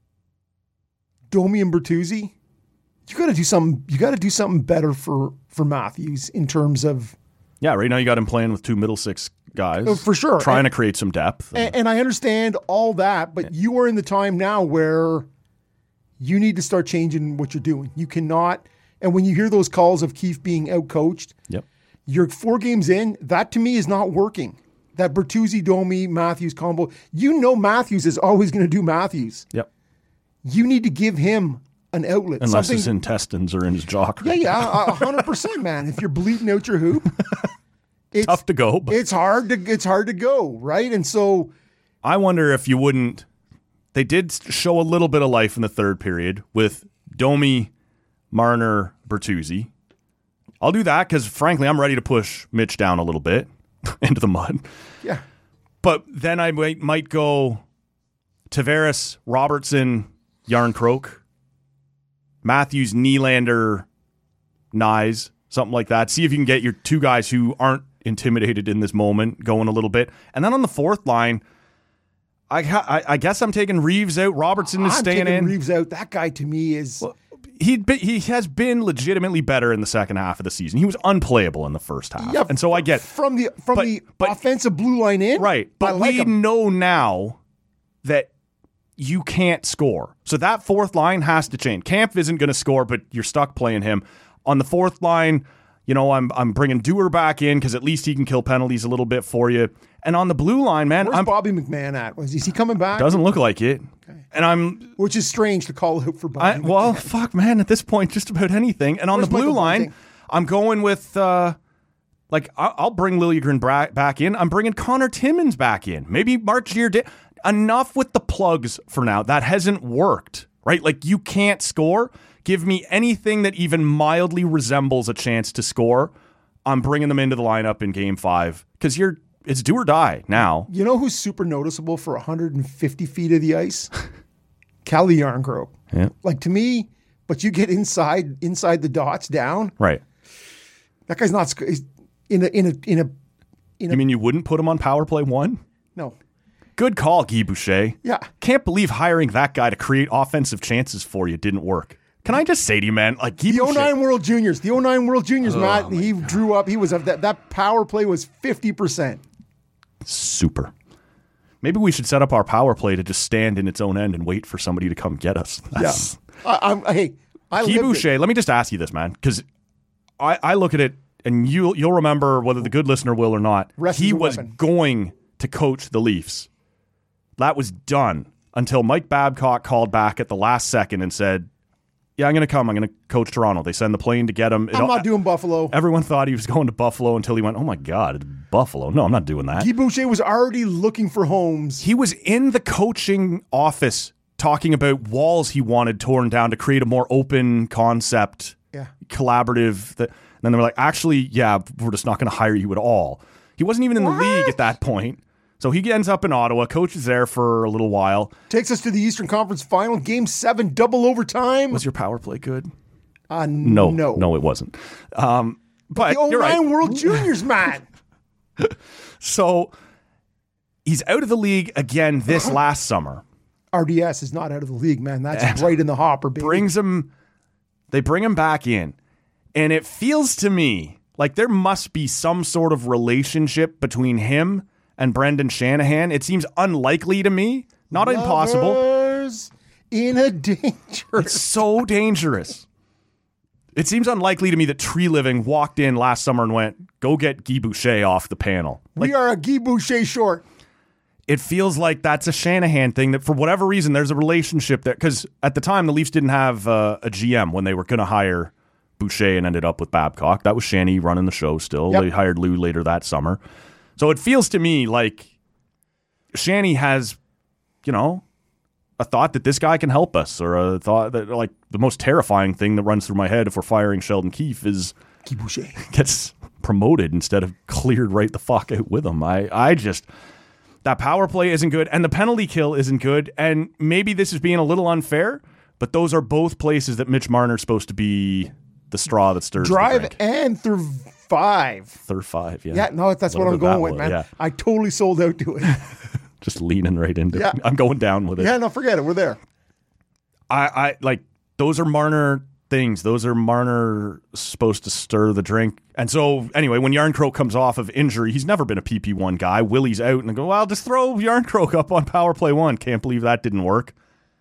Domi and Bertuzzi, you got to do something. You got to do something better for for Matthews in terms of. Yeah, right now you got him playing with two middle six guys. Oh, for sure. Trying And- to create some depth. And, and I understand all that, but you are in the time now where you need to start changing what you're doing. You cannot. And when you hear those calls of Keefe being outcoached, Yep. you're four games in. That to me is not working. That Bertuzzi, Domi, Matthews combo. You know Matthews is always going to do Matthews. Yep. You need to give him an outlet. Unless something, his intestines are in his jaw. yeah, yeah, a hundred percent, man. If you're bleeding out your hoop, it's Tough to go, but It's hard to it's hard to go, right? And so I wonder if you wouldn't. They did show a little bit of life in the third period with Domi, Marner, Bertuzzi. I'll do that because, frankly, I'm ready to push Mitch down a little bit into the mud. yeah, But then I might, might go Tavares, Robertson, Yarncroke, Matthews, Nylander, Nyes, something like that. See if you can get your two guys who aren't intimidated in this moment going a little bit. And then on the fourth line, I ha- I, I guess I'm taking Reeves out. Robertson is I'm staying taking in. Reeves out. That guy to me is He he has been legitimately better in the second half of the season. He was unplayable in the first half, yeah, and so I get from the from but- the but- offensive blue line in, right. I But like we him. know now that you can't score, so that fourth line has to change. Camp isn't going to score, but you're stuck playing him on the fourth line. You know, I'm I'm bringing Dewar back in because at least he can kill penalties a little bit for you. And on the blue line, man, Where's I'm, Bobby McMahon at? Was is he coming back? doesn't look like it. And I'm Which is strange to call out for I, Bobby. well, McMahon. fuck, man. At this point, just about anything. And on Where's the blue Michael line, Bunting? I'm going with uh, like I- I'll bring Liljegren bra- back in. I'm bringing Connor Timmins back in. Maybe Mark Giordano. Enough with the plugs for now. That hasn't worked, right? Like you can't score. Give me anything that even mildly resembles a chance to score. I'm bringing them into the lineup in Game Five because you're it's do or die now. You know who's super noticeable for one hundred fifty feet of the ice? Calle Yarncroke. Yeah. Like to me, but you get inside inside the dots down. Right. That guy's not sc- he's in a in a in a in a You mean you wouldn't put him on power play one? no. Good call, Guy Boucher. Yeah. Can't believe hiring that guy to create offensive chances for you didn't work. Can I just say to you, man, like Guy The oh Boucher, nine World Juniors. The oh nine World Juniors, Matt. He drew up. He was a, that that power play was fifty percent. super. Maybe we should set up our power play to just stand in its own end and wait for somebody to come get us. Yeah. That's- I, I'm hey. I Guy lived it. Boucher, let me just ask you this, man, because I, I look at it and you you'll remember whether the good listener will or not. Rest he is a was weapon. going to coach the Leafs. That was done until Mike Babcock called back at the last second and said, yeah, I'm going to come. I'm going to coach Toronto. They send the plane to get him. It I'm all- not doing Buffalo. Everyone thought he was going to Buffalo until he went, oh my God, it's Buffalo. No, I'm not doing that. Guy Boucher was already looking for homes. He was in the coaching office talking about walls he wanted torn down to create a more open concept, Yeah. collaborative. That, and then they were like, actually, yeah, we're just not going to hire you at all. He wasn't even in the league at that point. So he ends up in Ottawa, coaches there for a little while. Takes us to the Eastern Conference Final, Game Seven, double overtime. Was your power play good? Uh, No, no, no, it wasn't. Um, but The oh you're right. nine World Juniors, man. So he's out of the league again this last summer. R D S is not out of the league, man. That's right in the hopper, baby. Brings him, they bring him back in. And it feels to me like there must be some sort of relationship between him and Brendan Shanahan. It seems unlikely to me, not impossible. Lovers in a dangerous. It's so dangerous. It seems unlikely to me that Tree Living walked in last summer and went, go get Guy Boucher off the panel. Like, we are a Guy Boucher short. It feels like that's a Shanahan thing, that for whatever reason, there's a relationship there. Because at the time, the Leafs didn't have uh, a G M when they were going to hire Boucher and ended up with Babcock. That was Shanny running the show still. Yep. They hired Lou later that summer. So it feels to me like Shanny has, you know, a thought that this guy can help us, or a thought that, like, the most terrifying thing that runs through my head if we're firing Sheldon Keefe is Guy Boucher gets promoted instead of cleared right the fuck out with him. I, I just... That power play isn't good, and the penalty kill isn't good, and maybe this is being a little unfair, but those are both places that Mitch Marner's supposed to be the straw that stirs drive the drink. and through five. Third five, yeah. Yeah, no, that's what Whatever I'm going that with, was, man. yeah. I totally sold out to it. Just leaning right into Yeah. it. I'm going down with it. Yeah, no, forget it. We're there. I, I like those are Marner things. Those are Marner supposed to stir the drink. And so anyway, when Yarncroke comes off of injury, he's never been a P P one guy. Willie's out, and I go, well, just throw Yarncroke up on power play one. Can't believe that didn't work.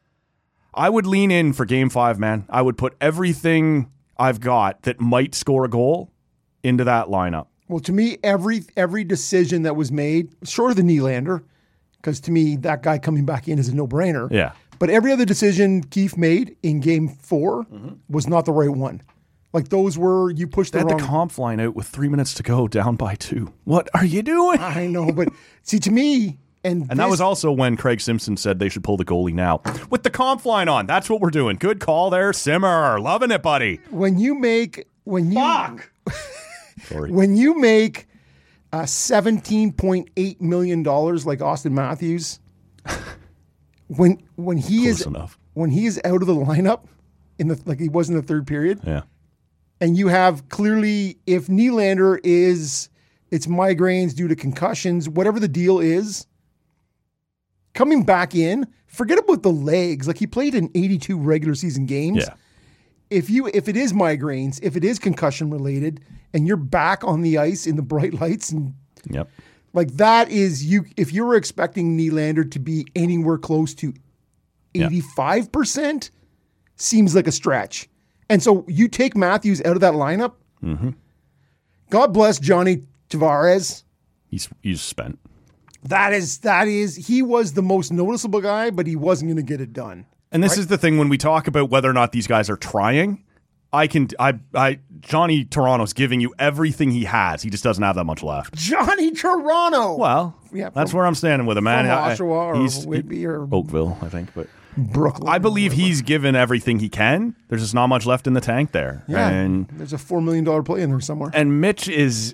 I would lean in for game five, man. I would put everything I've got that might score a goal into that lineup. Well, to me, every every decision that was made, short of the Nylander, because to me, that guy coming back in is a no-brainer. Yeah. But every other decision Keefe made in game four mm-hmm. was not the right one. Like, those were, you pushed They the had wrong... the comp line out with three minutes to go, down by two. What are you doing? I know, but see, to me... And, And this, that was also when Craig Simpson said they should pull the goalie now. With the comp line on. That's what we're doing. Good call there, Simmer. Loving it, buddy. When you make... When you, Fuck! Sorry. When you make uh, seventeen point eight million dollars like Austin Matthews... When when he Close is enough. when he is out of the lineup in the like he was in the third period, Yeah. and you have clearly, if Nylander is it's migraines due to concussions, whatever the deal is, coming back in, forget about the legs. Like, he played in eighty-two regular season games. Yeah. If you if it is migraines, if it is concussion related, and you're back on the ice in the bright lights and Yep. like, that is, you. If you were expecting Nylander to be anywhere close to eighty-five percent, seems like a stretch. And so you take Matthews out of that lineup. Mm-hmm. God bless Johnny Tavares. He's he's spent. That is that is he was the most noticeable guy, but he wasn't going to get it done. And this right? is the thing when we talk about whether or not these guys are trying. I can, I, I, Johnny Toronto's giving you everything he has. He just doesn't have that much left. Johnny Toronto. Well, yeah, that's where I'm standing with him, man. From I, Oshawa or he's, Whitby or Oakville, I think, but Brooklyn. I believe he's given everything he can. There's just not much left in the tank there. Yeah, and there's a four million dollar play in there somewhere. And Mitch is,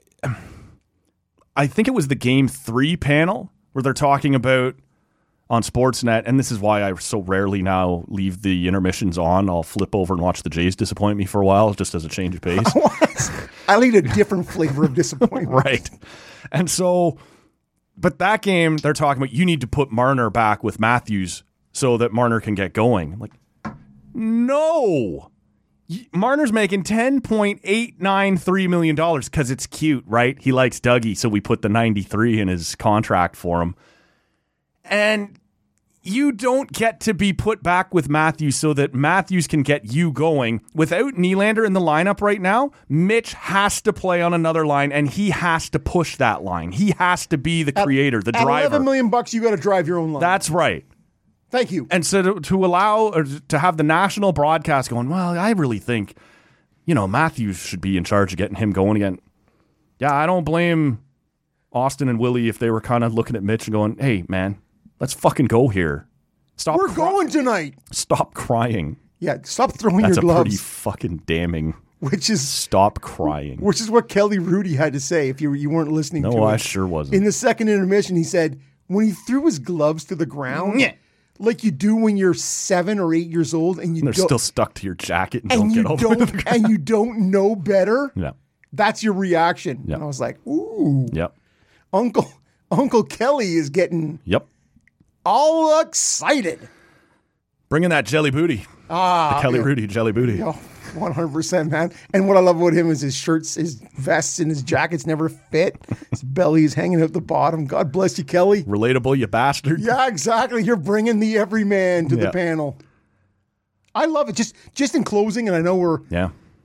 I think it was the game three panel where they're talking about. On Sportsnet, and this is why I so rarely now leave the intermissions on. I'll flip over and watch the Jays disappoint me for a while, just as a change of pace. I lead a different flavor of disappointment. Right. And so, but that game, they're talking about, you need to put Marner back with Matthews so that Marner can get going. I'm like, no. Marner's making ten point eight nine three million dollars because it's cute, right? He likes Dougie, so we put the ninety-three in his contract for him. And you don't get to be put back with Matthews so that Matthews can get you going. Without Nylander in the lineup right now, Mitch has to play on another line, and he has to push that line. He has to be the creator, the at driver. eleven million bucks, you got to drive your own line. That's right. Thank you. And so to, to allow or to have the national broadcast going, well, I really think, you know, Matthews should be in charge of getting him going again. Yeah, I don't blame Austin and Willie if they were kind of looking at Mitch and going, hey, man, let's fucking go here. Stop. We're cry- going tonight. Stop crying. Yeah, stop throwing That's your a gloves. pretty fucking damning. Which is stop crying. Which is what Kelly Rudy had to say. If you you weren't listening, no, to I it. sure wasn't. In the second intermission, he said when he threw his gloves to the ground, yeah. like you do when you're seven or eight years old, and you and they're don't, still stuck to your jacket and, and don't you get over don't, to the ground. and you don't know better. Yeah, that's your reaction. Yep. And I was like, ooh, yep. Uncle Uncle Kelly is getting yep all excited. Bringing that jelly booty. Ah, the Kelly yeah. Rudy jelly booty. Oh, one hundred percent, man. And what I love about him is his shirts, his vests, and his jackets never fit. His belly is hanging out the bottom. God bless you, Kelly. Relatable, you bastard. Yeah, exactly. You're bringing the everyman to yeah. the panel. I love it. Just just in closing, and I know we're yeah.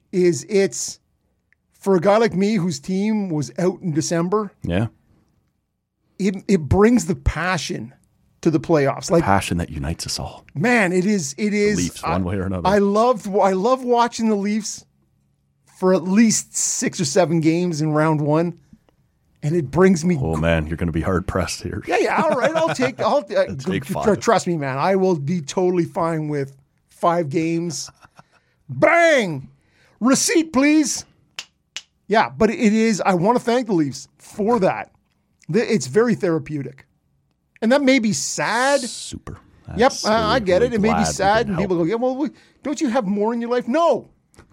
is it's for a guy like me whose team was out in December. Yeah. It it brings the passion to the playoffs. Like Passion that unites us all. man, it is it is Leafs, one I, way or another. I love I love watching the Leafs for at least six or seven games in round one, and it brings me. Oh man, you're going to be hard pressed here. Yeah, yeah, all right. I'll take. I'll uh, take tr- five. Trust me, man. I will be totally fine with five games. Bang, receipt, please. Yeah, but it is. I want to thank the Leafs for that. The- It's very therapeutic, and that may be sad. Super. Yep, That's uh, I really, get really it. It may be glad we sad, can and help. people go, "Yeah, well, we- don't you have more in your life?" No,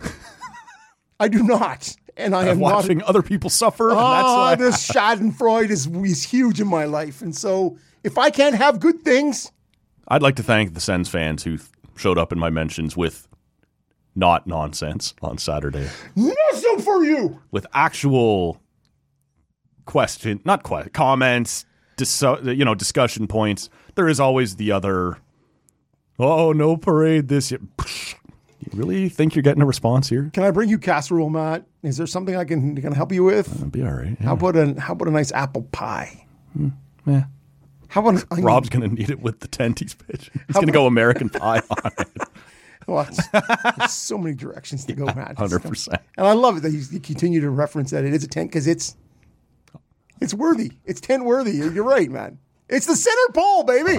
I do not, and I I'm am not. watching other people suffer. and that's Oh, why this Schadenfreude is is huge in my life, and so if I can't have good things, I'd like to thank the Sens fans who th- showed up in my mentions with not nonsense on Saturday, awesome for you. with actual question, not que- comments, dis- you know, discussion points. There is always the other. Oh, no parade this year. You really think you're getting a response here? Can I bring you casserole, Matt? Is there something I can can help you with? That'd be all right. How about a how about a nice apple pie? Yeah. How about an onion? Rob's going to need it with the tent he's pitching. He's going to go American Pie on it. Well, it's- there's so many directions to go, Matt. one hundred percent. And I love it that you, you continue to reference that it is a tent because it's it's worthy. It's tent worthy. You're, you're right, man. It's the center pole, baby.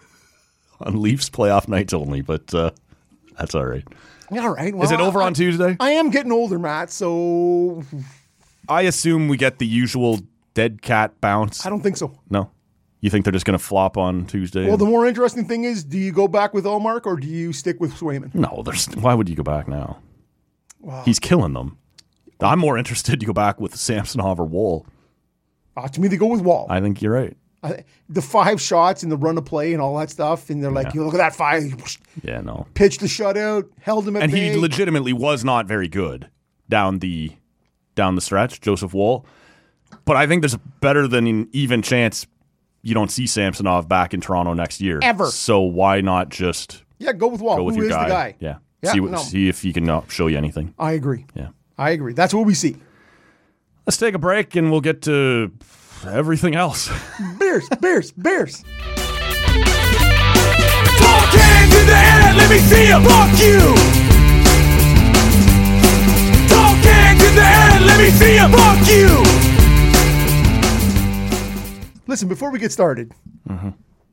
On Leafs playoff nights only, but uh, that's all right. All right. Well, Is it over I, on Tuesday? I am getting older, Matt. So I assume we get the usual dead cat bounce. I don't think so. No? You think they're just going to flop on Tuesday? Well, the more interesting thing is, do you go back with Ullmark or do you stick with Swayman? no, there's. Why would you go back now? He's killing them. I'm more interested to go back with Samsonov or Wool. Uh, to me, they go with Wall. I think you're right. I, the five shots and the run of play and all that stuff, and they're like, you look at that five, Yeah, no. pitched the shutout, held him at And bay. he legitimately was not very good down the down the stretch, Joseph Wool. But I think there's a better than an even chance you don't see Samsonov back in Toronto next year. Ever. So why not just yeah, go with Wall. go with Who your is guy? the guy? Yeah. Yeah, see, what, no. see if he can uh, show you anything. I agree. Yeah. I agree. That's what we see. Let's take a break and we'll get to everything else. Beers, beers, beers. Talk hands in the air, let me see you. Fuck you. Talk hands in the air, let me see you. Fuck you. Listen, before we get started, Mm-hmm.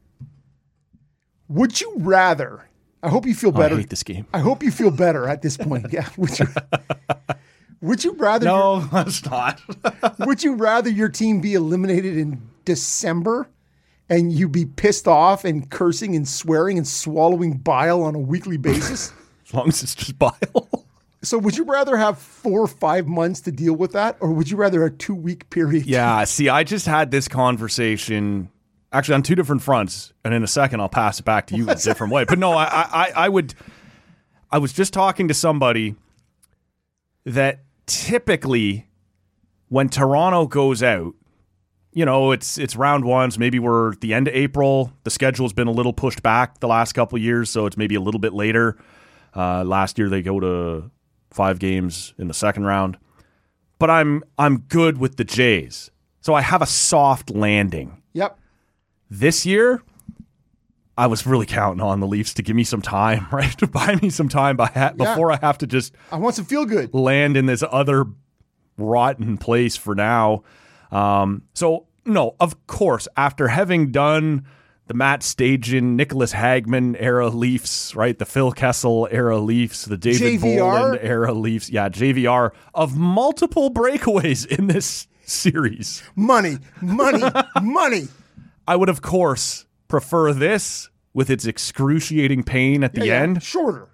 would you rather? I hope you feel Oh, I better. hate this game. I hope you feel better at this point. Yeah. Would you, would you rather? No, that's not. Your, would you rather your team be eliminated in December, and you be pissed off and cursing and swearing and swallowing bile on a weekly basis? As long as it's just bile. So, would you rather have four or five months to deal with that, or would you rather a two-week period? Yeah, see, I just had this conversation actually on two different fronts, and in a second I'll pass it back to you in a different way. But no, I, I, I would. I was just talking to somebody that typically, when Toronto goes out, you know, it's it's round one, so maybe we're at the end of April. The schedule's been a little pushed back the last couple of years, so it's maybe a little bit later. Uh, last year they go to five games in the second round. But I'm I'm good with the Jays. So I have a soft landing. Yep. This year, I was really counting on the Leafs to give me some time, right? To buy me some time by ha- Yeah. before I have to just I want some feel good. land in this other rotten place for now. Um, so, no, of course, after having done the Matt Stajan, Nicholas Hagman era Leafs, right? The Phil Kessel era Leafs, the David J V R? Boland era Leafs. Yeah, J V R of multiple breakaways in this series. Money, money, money. I would, of course, prefer this with its excruciating pain at the Yeah, yeah. end. Shorter.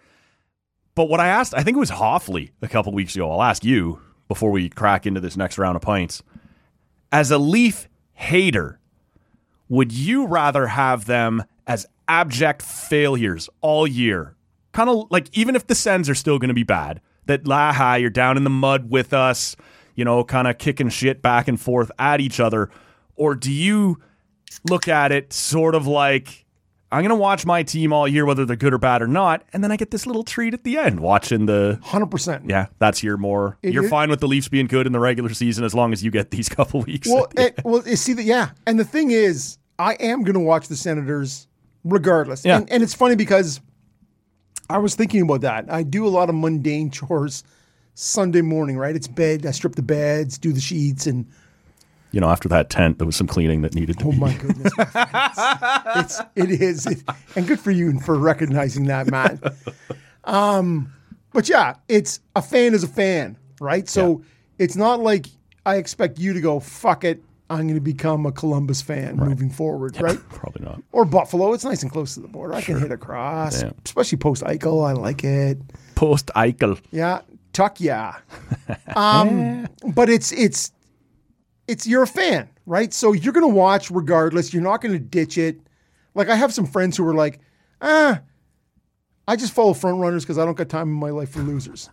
But what I asked, I think it was Hoffley a couple weeks ago. I'll ask you before we crack into this next round of pints. As a Leaf hater, would you rather have them as abject failures all year? Kind of like, even if the Sens are still going to be bad, that, la, you're down in the mud with us, you know, kind of kicking shit back and forth at each other? Or do you look at it sort of like I'm going to watch my team all year, whether they're good or bad or not. And then I get this little treat at the end watching the. one hundred percent. Yeah, that's your more. It you're is- fine with the Leafs being good in the regular season as long as you get these couple weeks. Well, it, well, you see that, yeah. And the thing is, I am going to watch the Senators regardless. Yeah. And, and it's funny because I was thinking about that. I do a lot of mundane chores Sunday morning, right? It's bed. I strip the beds, do the sheets, and you know, after that tent, there was some cleaning that needed to oh be. my goodness, my friends. it's it is, it, and good for you for recognizing that, Matt. Um, but yeah, it's a fan is a fan, right? So Yeah. it's not like I expect you to go, fuck it, I'm going to become a Columbus fan moving forward, right? Probably not. Or Buffalo. It's nice and close to the border. I can hit across, Yeah. especially post Eichel. I like it. Post Eichel. Yeah, tuck yeah. Um, but it's it's it's you're a fan, right? So you're going to watch regardless. You're not going to ditch it. Like I have some friends who are like, ah, I just follow front runners because I don't got time in my life for losers.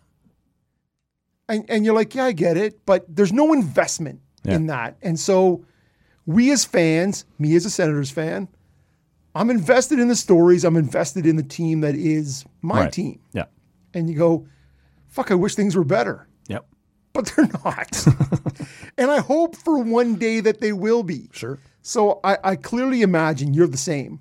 And and you're like, yeah, I get it, but there's no investment Yeah. in that. And so we as fans, me as a Senators fan, I'm invested in the stories. I'm invested in the team that is my Right. team. Yeah. And you go, fuck, I wish things were better. Yep. But they're not. And I hope for one day that they will be. Sure. So I, I clearly imagine you're the same.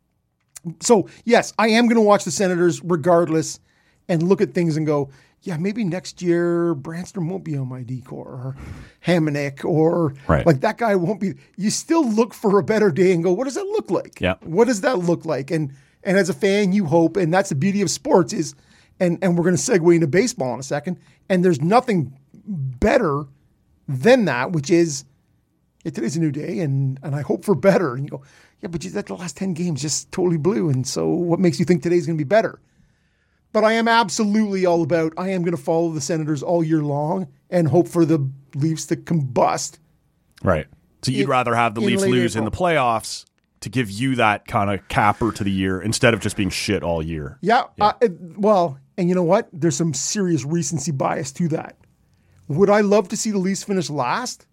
So, yes, I am going to watch the Senators regardless and look at things and go, yeah, maybe next year Branstrom won't be on my decor or Hamonic or Right. like that guy won't be. You still look for a better day and go, what does that look like? Yeah. What does that look like? And and as a fan, you hope, and that's the beauty of sports is, and, and we're going to segue into baseball in a second, and there's nothing better than that, which is, yeah, today's a new day, and and I hope for better. And you go, yeah, but you that the last ten games just totally blew, and so what makes you think today's going to be better? But I am absolutely all about, I am going to follow the Senators all year long and hope for the Leafs to combust. Right. So you'd In- rather have the in Leafs late lose in April. the playoffs to give you that kind of capper to the year instead of just being shit all year. Yeah, Uh, it- well, and you know what? There's some serious recency bias to that. Would I love to see the Leafs finish last?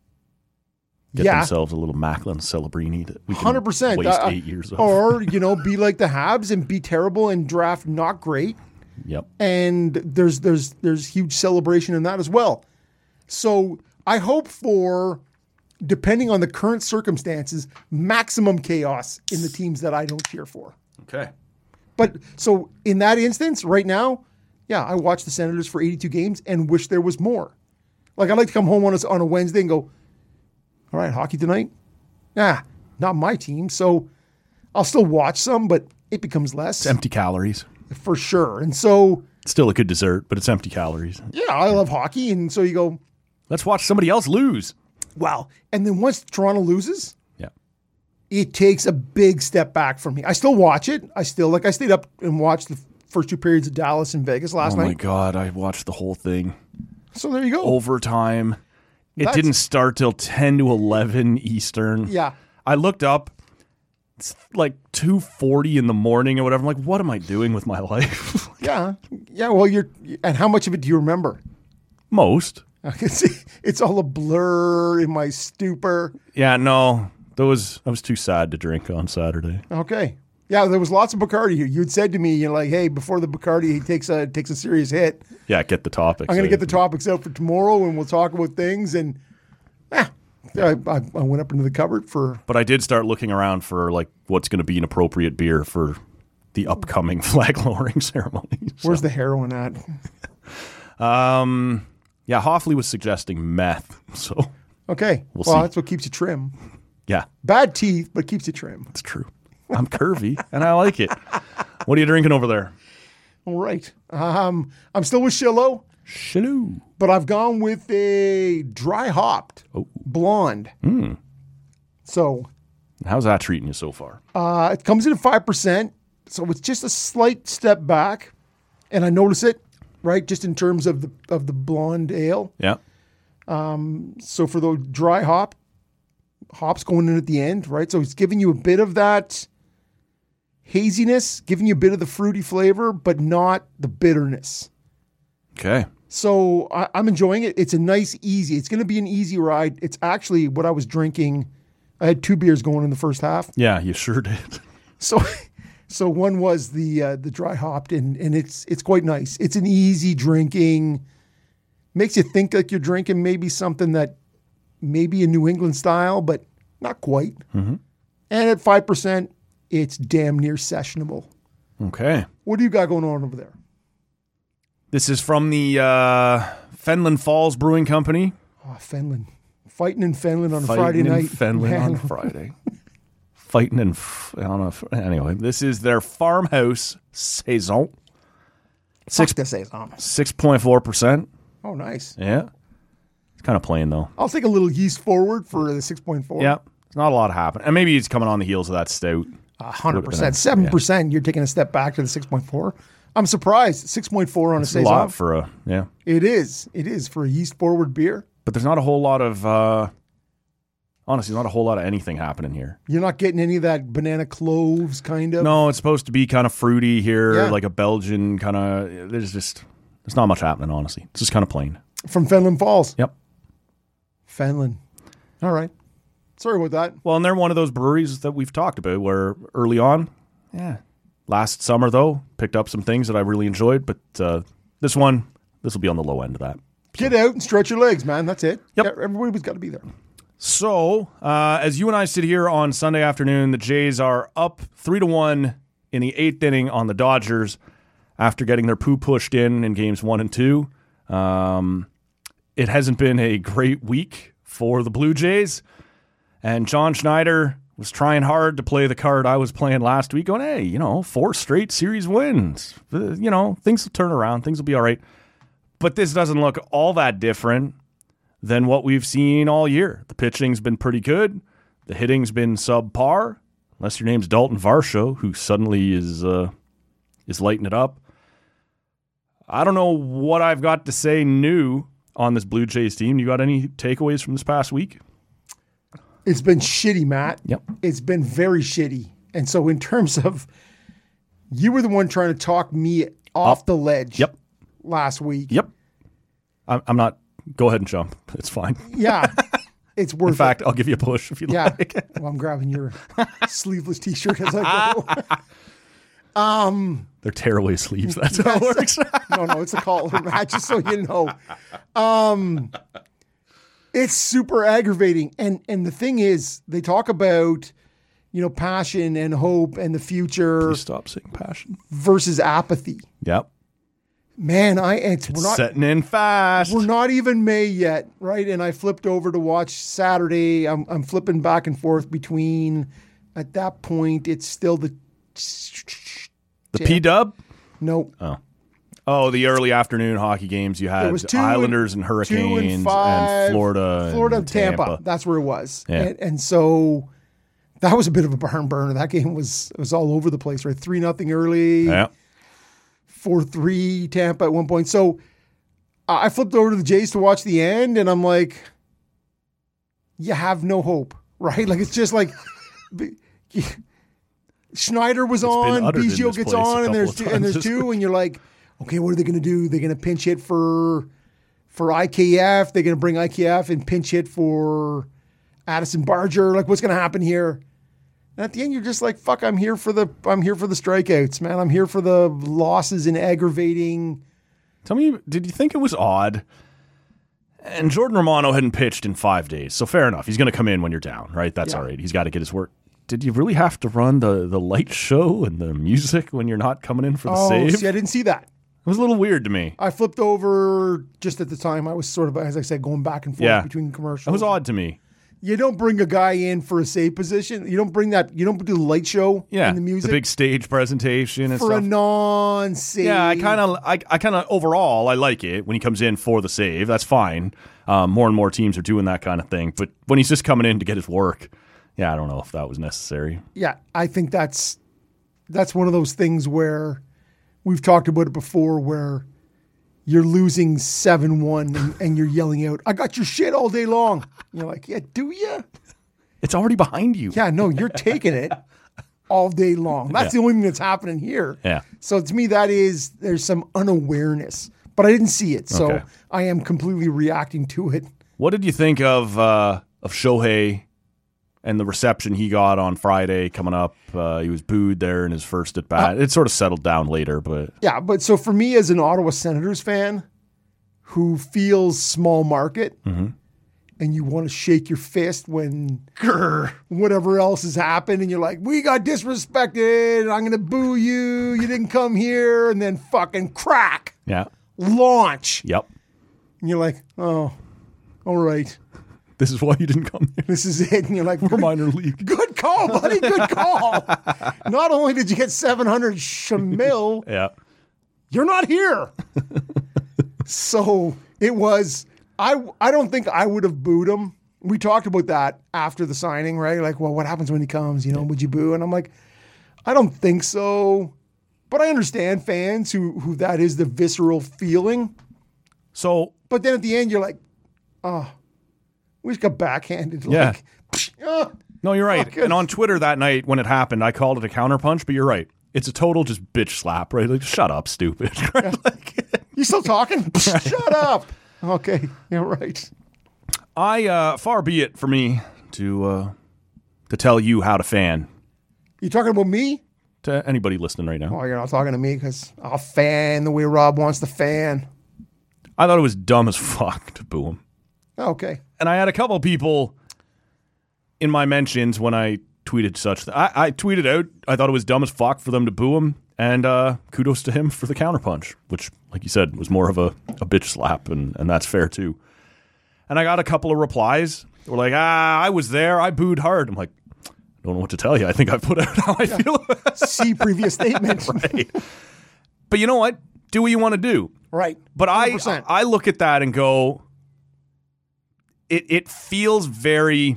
Get yeah. themselves a little Macklin Celebrini that we can one hundred percent. waste Uh, eight years of. Or, you know, be like the Habs and be terrible and draft not great. Yep. And there's there's there's huge celebration in that as well. So I hope for, depending on the current circumstances, maximum chaos in the teams that I don't cheer for. Okay. But so in that instance, right now, yeah, I watch the Senators for eighty-two games and wish there was more. Like I like to come home on a, on a Wednesday and go, all right, hockey tonight? Nah, not my team. So I'll still watch some, but it becomes less It's empty calories. for sure. And so, Still a good dessert, but it's empty calories. yeah, I love hockey. And so you go, Let's watch somebody else lose. wow. And then once Toronto loses, Yeah. it takes a big step back for me. I still watch it. I still, like, I stayed up and watched the first two periods of Dallas and Vegas last Oh my night. God, I watched the whole thing. So there you go. Overtime. It That's- didn't start till ten to eleven Eastern. Yeah. I looked up. It's like two forty in the morning or whatever. I'm like, what am I doing with my life? Yeah. Yeah. Well, you're, and how much of it do you remember? Most. I can see it's all a blur in my stupor. Yeah, no. That was I was too sad to drink on Saturday. Okay. Yeah, there was lots of Bacardi here. You'd said to me, you're like, hey, before the Bacardi he takes a takes a serious hit, Yeah, get the topics. I'm going to out. get the topics out for tomorrow, and we'll talk about things. And yeah, I, I, I went up into the cupboard for. But I did start looking around for like what's going to be an appropriate beer for the upcoming flag lowering ceremony. So, Where's the heroin at? um, yeah, Hoffley was suggesting meth. So Okay, We'll well, see. that's what keeps you trim. yeah, Bad teeth, but keeps you trim. it's true. I'm curvy and I like it. What are you drinking over there? All right. Um, I'm still with Shillow, Shiloo. but I've gone with a dry hopped Oh. blonde. So How's that treating you so far? uh, it comes in at five percent. So it's just a slight step back. And I notice it, right, just in terms of the of the blonde ale. Yeah. So for the dry hop, hops going in at the end, right? So it's giving you a bit of that haziness, giving you a bit of the fruity flavor, but not the bitterness. Okay. So I, I'm enjoying it. It's a nice, easy. It's going to be an easy ride. It's actually what I was drinking. I had two beers going in the first half. Yeah, you sure did. So So one was the uh, the dry hopped, and and it's it's quite nice. It's an easy drinking, makes you think like you're drinking maybe something that maybe a New England style, but not quite. Mm-hmm. And at five percent, it's damn near sessionable. Okay. What do you got going on over there? This is from the uh, Fenland Falls Brewing Company. Oh, Fenland. Fighting in Fenland on a Fighting Friday in night. Fenland Man. on Friday. Fighting in, f- I don't know. If, anyway, this is their farmhouse saison. Six to say something. six point four percent. Oh, nice. Yeah. It's kind of plain, though. I'll take a little yeast forward for the six point four. Yeah. There's not a lot happening. And maybe it's coming on the heels of that stout. one hundred percent. seven percent, you're taking a step back to the six point four. I'm surprised. six point four on It's a a saison. lot for a, yeah. It is. It is for a yeast forward beer. But there's not a whole lot of, uh, honestly, not a whole lot of anything happening here. You're not getting any of that banana cloves kind of. No, it's supposed to be kind of fruity here, Yeah. like a Belgian kind of, there's just, there's not much happening, honestly. It's just kind of plain. From Fenland Falls. Yep. Fenland. All right. Sorry about that. Well, and they're one of those breweries that we've talked about where early on, yeah. Last summer, though, picked up some things that I really enjoyed, but uh, this one, this will be on the low end of that. Get out and stretch your legs, man. That's it. Yep. Yeah, everybody's got to be there. So, uh, as you and I sit here on Sunday afternoon, the Jays are up three to one in the eighth inning on the Dodgers after getting their poo pushed in in games one and two. Um, it hasn't been a great week for the Blue Jays, and John Schneider was trying hard to play the card I was playing last week, going, hey, you know, four straight series wins. Uh, you know, things will turn around. Things will be all right. But this doesn't look all that different than what we've seen all year. The pitching's been pretty good. The hitting's been subpar, unless your name's Dalton Varsho, who suddenly is uh, is lighting it up. I don't know what I've got to say new on this Blue Jays team. You got any takeaways from this past week? It's been shitty, Matt. Yep. It's been very shitty. And so in terms of, you were the one trying to talk me off Up. the ledge Yep. last week. Yep. I'm, I'm not. Go ahead and jump. It's fine. Yeah. It's worth In fact, it. I'll give you a push if you Yeah. like. Well, I'm grabbing your sleeveless t-shirt as I go. um, They're tearaway sleeves. That's how it works. no, no, it's a collar, Matt, just so you know. Um, it's super aggravating. And and the thing is, they talk about, you know, passion and hope and the future Please stop saying passion. versus apathy. Yep. Man, I it's, we're not Setting in fast. we're not even May yet, right? And I flipped over to watch Saturday. I'm I'm flipping back and forth between. At that point, it's still the The P-dub? no. Oh. Oh, the early afternoon hockey games. You had It was two Islanders and, and two Hurricanes and, five, and Florida Florida and Tampa. Tampa. That's where it was. Yeah. And, and so that was a bit of a barn burner. That game was it was all over the place, right? Three nothing early, Yeah. four three Tampa at one point. So uh, I flipped over to the Jays to watch the end, and I'm like, you have no hope, right? Like it's just like Schneider was It's been on, uttered in Biggio this gets place a on, and couple there's of two, times and there's this two, week. and you're like, okay, what are they going to do? They're going to pinch hit for for I K F. They're going to bring I K F and pinch hit for Addison Barger. Like, what's going to happen here? And at the end, you're just like, fuck. I'm here for the I'm here for the strikeouts, man. I'm here for the losses and aggravating. Tell me, did you think it was odd? And Jordan Romano hadn't pitched in five days, so fair enough. He's going to come in when you're down, right? That's Yeah. all right. He's got to get his work. Did you really have to run the, the light show and the music when you're not coming in for the Oh, save? see, I didn't see that. It was a little weird to me. I flipped over just at the time. I was sort of, as I said, going back and forth Yeah. between commercials. It was odd to me. You don't bring a guy in for a save position. You don't bring that. You don't do the light show Yeah, and the music big stage presentation and for stuff. a non-save. Yeah, I kind of, I, I kind of overall, I like it when he comes in for the save. That's fine. Um, more and more teams are doing that kind of thing. But when he's just coming in to get his work, yeah, I don't know if that was necessary. Yeah, I think that's that's one of those things where we've talked about it before, where you're losing seven one and, and you're yelling out, "I got your shit" all day long. You're like, yeah, do you? It's already behind you. Yeah, no, you're taking it all day long. That's Yeah. the only thing that's happening here. Yeah. So to me, that is, there's some unawareness, but I didn't see it. So Okay. I am completely reacting to it. What did you think of uh, of Shohei and the reception he got on Friday coming up, uh, he was booed there in his first at bat. Uh, it sort of settled down later, but yeah. But so for me, as an Ottawa Senators fan who feels small market, mm-hmm. and you want to shake your fist when grr, whatever else has happened, and you're like, "We got disrespected. I'm going to boo you. You didn't come here," and then fucking crack, yeah, launch. Yep. And you're like, "Oh, all right." This is why you didn't come here. This is it. And you're like, we're minor league. Good call, buddy. Good call. Not only did you get seven hundred shamil, yeah, you're not here. So it was, I, I don't think I would have booed him. We talked about that after the signing, right? Like, well, what happens when he comes? You know, would you boo? And I'm like, I don't think so. But I understand fans who, who that is the visceral feeling. So, but then at the end, you're like, oh, we just got backhanded. Yeah. Like, oh, no, you're right. fucking. And on Twitter that night when it happened, I called it a counterpunch, but you're right. It's a total just bitch slap, right? Like, shut up, stupid. Yeah. Like, you still talking? Shut up. Okay. Yeah, right. I, uh, far be it for me to, uh, to tell you how to fan. You talking about me? To anybody listening right now. Oh, you're not talking to me because I'll fan the way Rob wants to fan. I thought it was dumb as fuck to boo him. Okay. And I had a couple people in my mentions when I tweeted such. Th- I, I tweeted out, I thought it was dumb as fuck for them to boo him. And uh, kudos to him for the counterpunch, which, like you said, was more of a, a bitch slap. And, and that's fair, too. And I got a couple of replies. They were like, ah, I was there. I booed hard. I'm like, I don't know what to tell you. I think I put out how I yeah. feel. See previous statement. Right. But you know what? Do what you want to do. Right. But I, I look at that and go, it it feels very,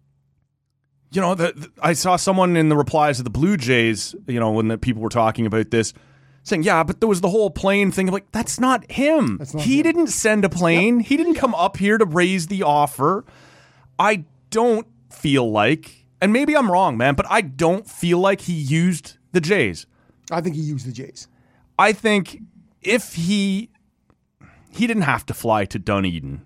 you know, the, the, I saw someone in the replies to the Blue Jays, you know, when the people were talking about this, saying, yeah, but there was the whole plane thing. I'm like, that's not him. That's not he him. Didn't send a plane. Yep. He didn't come up here to raise the offer. I don't feel like, and maybe I'm wrong, man, but I don't feel like he used the Jays. I think he used the Jays. I think if he, he didn't have to fly to Dunedin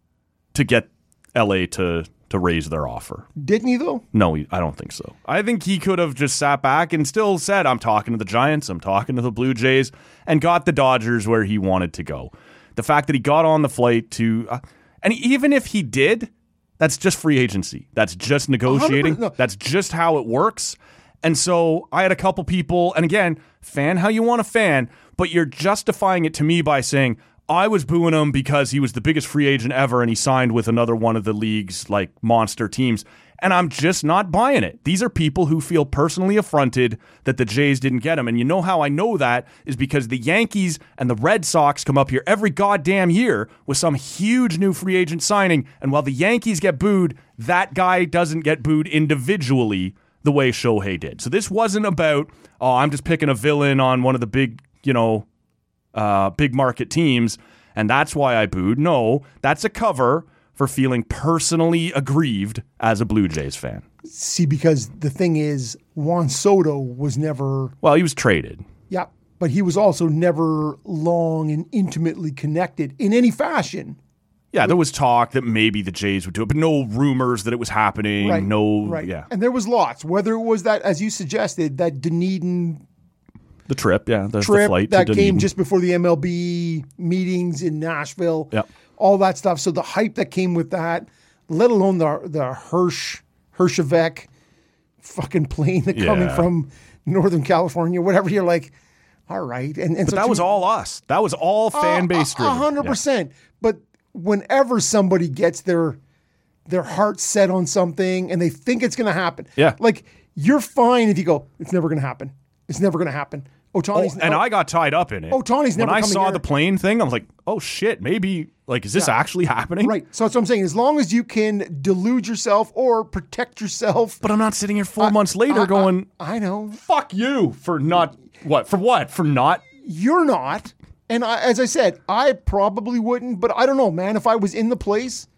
to get L A to to raise their offer. Didn't he, though? No, he, I don't think so. I think he could have just sat back and still said, I'm talking to the Giants, I'm talking to the Blue Jays, and got the Dodgers where he wanted to go. The fact that he got on the flight to... Uh, and even if he did, that's just free agency. That's just negotiating. No. That's just how it works. And so I had a couple people, and again, fan how you want to fan, but you're justifying it to me by saying, I was booing him because he was the biggest free agent ever and he signed with another one of the league's like monster teams. And I'm just not buying it. These are people who feel personally affronted that the Jays didn't get him. And you know how I know that is because the Yankees and the Red Sox come up here every goddamn year with some huge new free agent signing. And while the Yankees get booed, that guy doesn't get booed individually the way Shohei did. So this wasn't about, oh, I'm just picking a villain on one of the big, you know, Uh, big market teams, and that's why I booed. No, that's a cover for feeling personally aggrieved as a Blue Jays fan. See, because the thing is, Juan Soto was never... Well, he was traded. Yeah, but he was also never long and intimately connected in any fashion. Yeah, there was talk that maybe the Jays would do it, but no rumors that it was happening. Right, no, right. Yeah. And there was lots, whether it was that, as you suggested, that Dunedin... The trip, yeah. The, trip the flight that to came just before the M L B meetings in Nashville. Yep. All that stuff. So the hype that came with that, let alone the the Hirsch, Hirschevek fucking plane that yeah. coming from Northern California, whatever. You're like, all right. And, and but so that to, was all us. That was all fan-based driven. A hundred percent. But whenever somebody gets their their heart set on something and they think it's going to happen, yeah. like you're fine if you go, it's never going to happen. It's never going to happen. Ohtani's oh, and I got tied up in it. Ohtani's never When I coming saw here. the plane thing, I was like, oh shit, maybe, like, is this Yeah. actually happening? Right. So that's what I'm saying. As long as you can delude yourself or protect yourself. But I'm not sitting here four I, months later I, going, I, I know. Fuck you for not, what? For what? For not? You're not. And I, as I said, I probably wouldn't, but I don't know, man. If I was in the place,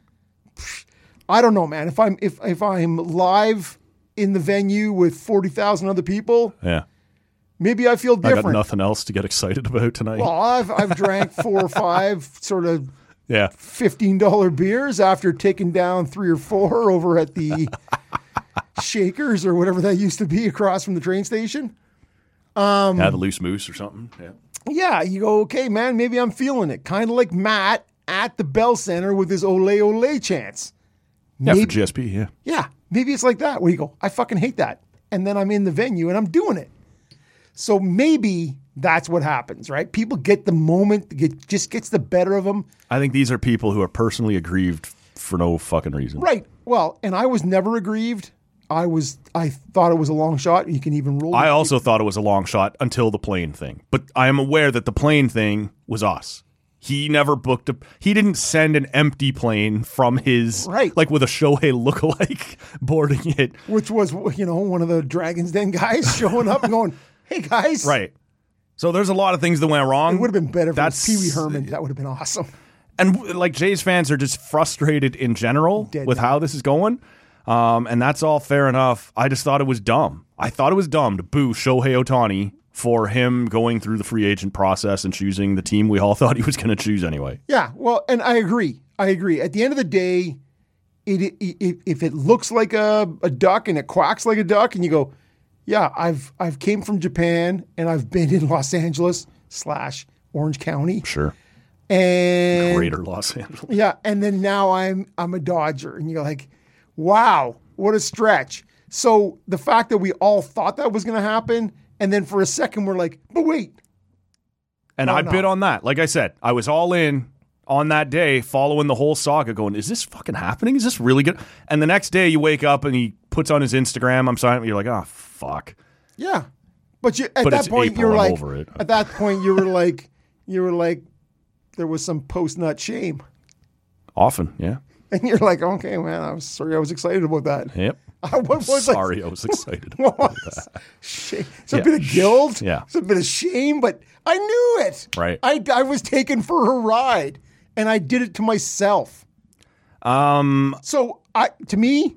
I don't know, man. If I'm if if I'm live in the venue with forty thousand other people, yeah. Maybe I feel different. I got nothing else to get excited about tonight. Well, I've I've drank four or five sort of yeah. fifteen dollar beers after taking down three or four over at the Shakers or whatever that used to be across from the train station. Um, yeah, the Loose Moose or something. Yeah. Yeah, you go, okay, man, maybe I'm feeling it. Kind of like Matt at the Bell Center with his Ole Ole chants. Yeah, Maybe, for G S P, yeah. Yeah, maybe it's like that where you go, I fucking hate that. And then I'm in the venue and I'm doing it. So maybe that's what happens, right? People get the moment, get, just gets the better of them. I think these are people who are personally aggrieved for no fucking reason. Right. Well, and I was never aggrieved. I was. I thought it was a long shot. You can even roll. I also thought it was a long shot until the plane thing. But I am aware that the plane thing was us. He never booked a. He didn't send an empty plane from his right, like with a Shohei lookalike boarding it, which was you know one of the Dragons Den guys showing up and going, "Hey guys!" Right. So there's a lot of things that went wrong. It would have been better for Pee Wee Herman. That would have been awesome. And like Jays fans are just frustrated in general Dead with now. how this is going. Um, and that's all fair enough. I just thought it was dumb. I thought it was dumb to boo Shohei Ohtani for him going through the free agent process and choosing the team we all thought he was going to choose anyway. Yeah, well, and I agree. I agree. At the end of the day, it, it, it, if it looks like a, a duck and it quacks like a duck, and you go, yeah, I've I've came from Japan and I've been in Los Angeles slash Orange County. Sure. And Greater Los Angeles. Yeah, and then now I'm I'm a Dodger, and you're like, wow, what a stretch. So the fact that we all thought that was going to happen, and then for a second we're like, but wait. And oh, I no. bid on that. Like I said, I was all in on that day following the whole saga going, is this fucking happening? Is this really good? And the next day you wake up and he puts on his Instagram, I'm sorry, you're like, oh, fuck. Yeah. But you, at but that point, April, you're I'm like, over it. At that point, you were like, you were like, there was some post-nut shame. Often, yeah. And you're like, okay, man, I'm sorry I was excited about that. Yep. what was sorry like, I was excited about that. Shame. It's a yeah. bit of guilt. Yeah. It's a bit of shame, but I knew it. Right. I, I was taken for a ride, and I did it to myself. Um. So, I to me,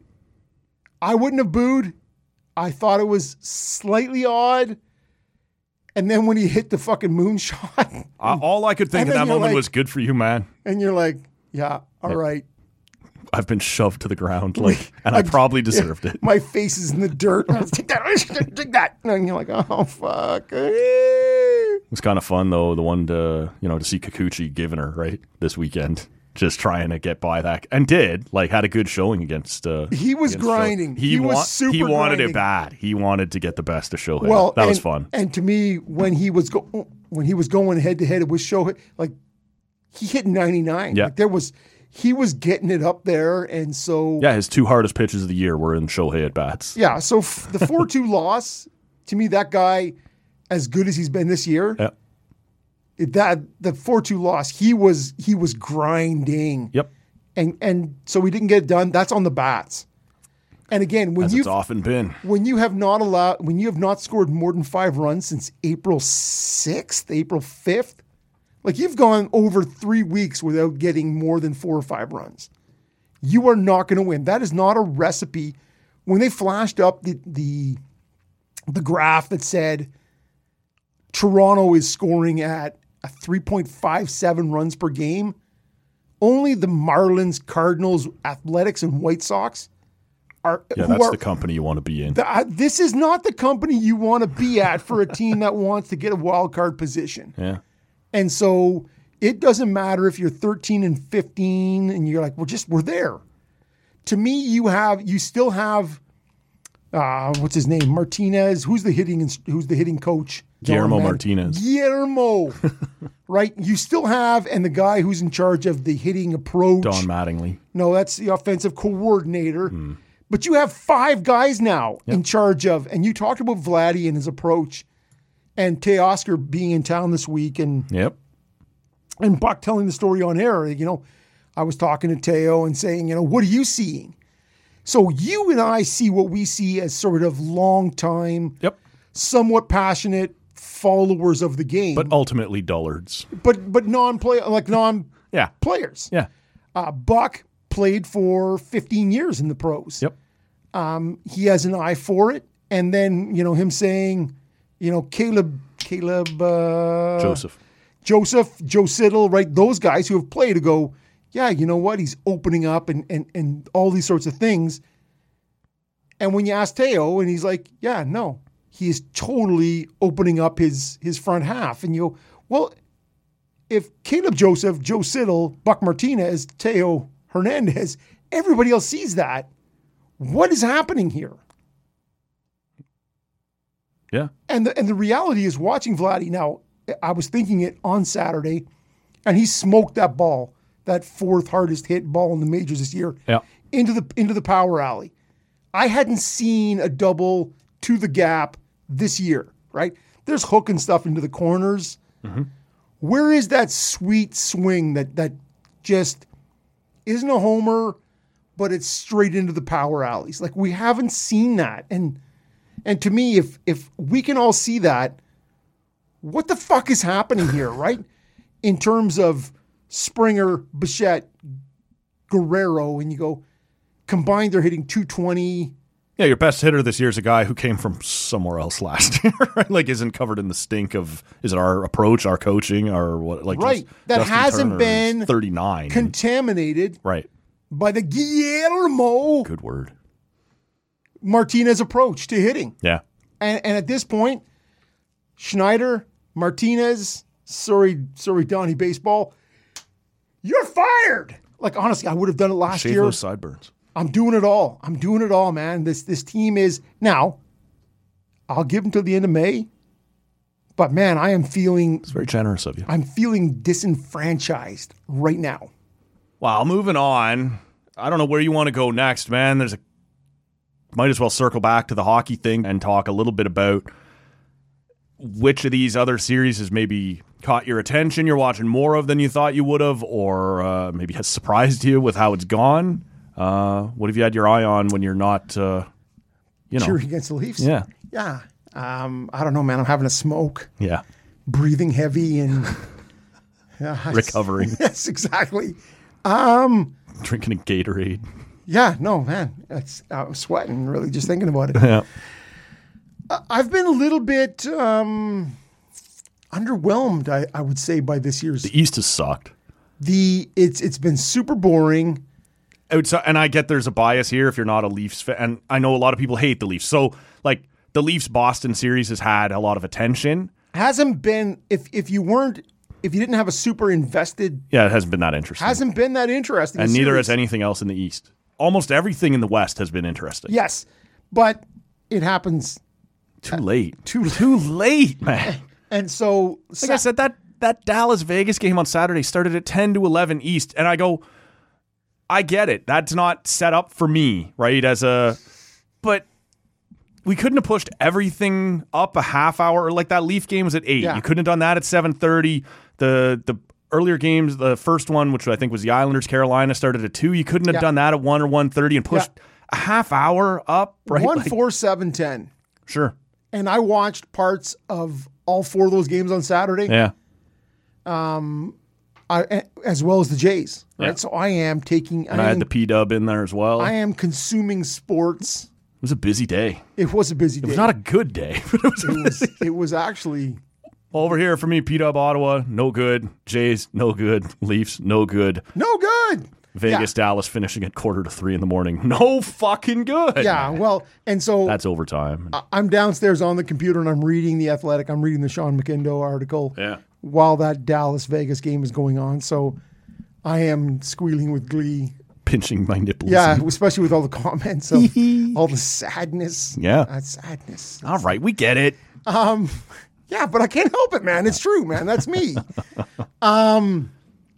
I wouldn't have booed. I thought it was slightly odd. And then when he hit the fucking moonshot. Uh, all I could think in that moment like, was good for you, man. And you're like, yeah, all yeah. right. I've been shoved to the ground, like, and I, I probably deserved yeah, it. My face is in the dirt. Take that, take that. And you're like, oh, fuck. It was kind of fun, though, the one to, you know, to see Kikuchi giving her, right, this weekend. Just trying to get by that, and did like had a good showing against. Uh, he was against grinding. He, he wa- was super. He wanted grinding. it bad. He wanted to get the best of Shohei. Well, that and, was fun. And to me, when he was go- when he was going head to head with Shohei, like he hit ninety-nine. Yeah, like, there was he was getting it up there, and so yeah, his two hardest pitches of the year were in Shohei at bats. Yeah, so f- the four two loss to me, that guy, as good as he's been this year. Yeah. That the four two loss, he was he was grinding. Yep. And and so we didn't get it done. That's on the bats. And again, when As you it's often been, when you have not allowed when you have not scored more than five runs since April sixth, April fifth, like you've gone over three weeks without getting more than four or five runs. You are not going to win. That is not a recipe. When they flashed up the the the graph that said Toronto is scoring at a three point five seven runs per game, only the Marlins, Cardinals, Athletics, and White Sox are. Yeah, that's are, the company you want to be in. The, uh, this is not the company you want to be at for a team that wants to get a wild card position. Yeah. And so it doesn't matter if you're thirteen and fifteen and you're like, we're just, we're there. To me, you have, you still have, uh, what's his name? Martinez. Who's the hitting, who's the hitting coach? Guillermo Martinez. Guillermo. Right? You still have, and the guy who's in charge of the hitting approach. Don Mattingly. No, that's the offensive coordinator. Mm. But you have five guys now yep. in charge of, and you talked about Vladdy and his approach, and Teoscar being in town this week, and yep. and Buck telling the story on air. You know, I was talking to Teo and saying, you know, what are you seeing? So you and I see what we see as sort of long time, yep. somewhat passionate followers of the game, but ultimately dullards. But but non-play like non yeah players. Yeah. Uh, Buck played for fifteen years in the pros. Yep. Um, he has an eye for it, and then you know him saying, you know Caleb Caleb uh, Joseph Joseph Joe Siddle, right? Those guys who have played to go, yeah, you know what? He's opening up and and and all these sorts of things. And when you ask Teo, and he's like, yeah, no, he is totally opening up his his front half. And you go, well, if Caleb Joseph, Joe Siddle, Buck Martinez, Teo Hernandez, everybody else sees that, what is happening here? Yeah. And the, and the reality is watching Vladdy, now, I was thinking it on Saturday, and he smoked that ball, that fourth hardest hit ball in the majors this year, Yeah. into the into the power alley. I hadn't seen a double to the gap this year, right? There's hooking stuff into the corners. Mm-hmm. Where is that sweet swing that that just isn't a homer, but it's straight into the power alleys? Like, we haven't seen that. And and to me, if if we can all see that, what the fuck is happening here, right? In terms of Springer, Bichette, Guerrero, and you go, combined they're hitting two twenty. Yeah, your best hitter this year is a guy who came from somewhere else last year, right? Like, isn't covered in the stink of, is it our approach, our coaching, or what? Like, right. just, That Justin hasn't Turner been is thirty-nine. contaminated Right. by the Guillermo Good word. Martinez approach to hitting. Yeah. And, and at this point, Schneider, Martinez, sorry, sorry, Donnie Baseball, you're fired. Like, honestly, I would have done it last Shave year. those sideburns. I'm doing it all. I'm doing it all, man. This this team is now. I'll give them till the end of May, but man, I am feeling. It's very generous of you. I'm feeling disenfranchised right now. Wow, moving on. I don't know where you want to go next, man. There's a might as well circle back to the hockey thing and talk a little bit about which of these other series has maybe caught your attention, you're watching more of than you thought you would have, or uh, maybe has surprised you with how it's gone. Uh, what have you had your eye on when you're not, uh, you know, cheering against the Leafs? Yeah, yeah. Um, I don't know, man. I'm having a smoke, yeah, breathing heavy, and yeah, recovering. Yes, exactly. Um, Drinking a Gatorade. Yeah, no, man. It's, I'm sweating really just thinking about it. Yeah. I've been a little bit um, underwhelmed, I, I would say, by this year's. The East has sucked. The it's it's been super boring. It's, and I get there's a bias here if you're not a Leafs fan. And I know a lot of people hate the Leafs. So, like, the Leafs-Boston series has had a lot of attention. Hasn't been, if if you weren't, if you didn't have a super invested. Yeah, it hasn't been that interesting. Hasn't been that interesting. And neither series. has anything else in the East. Almost everything in the West has been interesting. Yes, but it happens. Too late. Too Too late, man. And so, Like I said, that that Dallas-Vegas game on Saturday started at ten to eleven East, and I go, I get it. That's not set up for me, right? As a, but we couldn't have pushed everything up a half hour. Like that Leaf game was at eight. Yeah. You couldn't have done that at seven thirty. The the earlier games, the first one, which I think was the Islanders Carolina, started at two. You couldn't have Yeah. done that at one or one thirty and pushed Yeah. a half hour up. Right? one Like, four seven ten, sure. and I watched parts of all four of those games on Saturday. Yeah. I, as well as the Jays, right? Yeah. So I am taking. And I, I, am, had the P-dub in there as well. I It am consuming sports. was a busy day. It was a busy It day. was not a good day, but it was It was. It was actually. over here for me. P-dub Ottawa, no good. Jays, no good. Leafs, no good. No good. Vegas, Dallas finishing at quarter to three in the morning. No fucking good. Yeah. Well, and so That's overtime. I- I'm downstairs on the computer and I'm reading The Athletic. I'm reading the Sean McIndoe article. Yeah. While that Dallas Vegas game is going on, so I am squealing with glee. Pinching my nipples. Yeah, especially with all the comments of all the sadness. Yeah. That sadness. All right, we get it. Yeah, but I can't help it, man. It's true, man. That's me. um,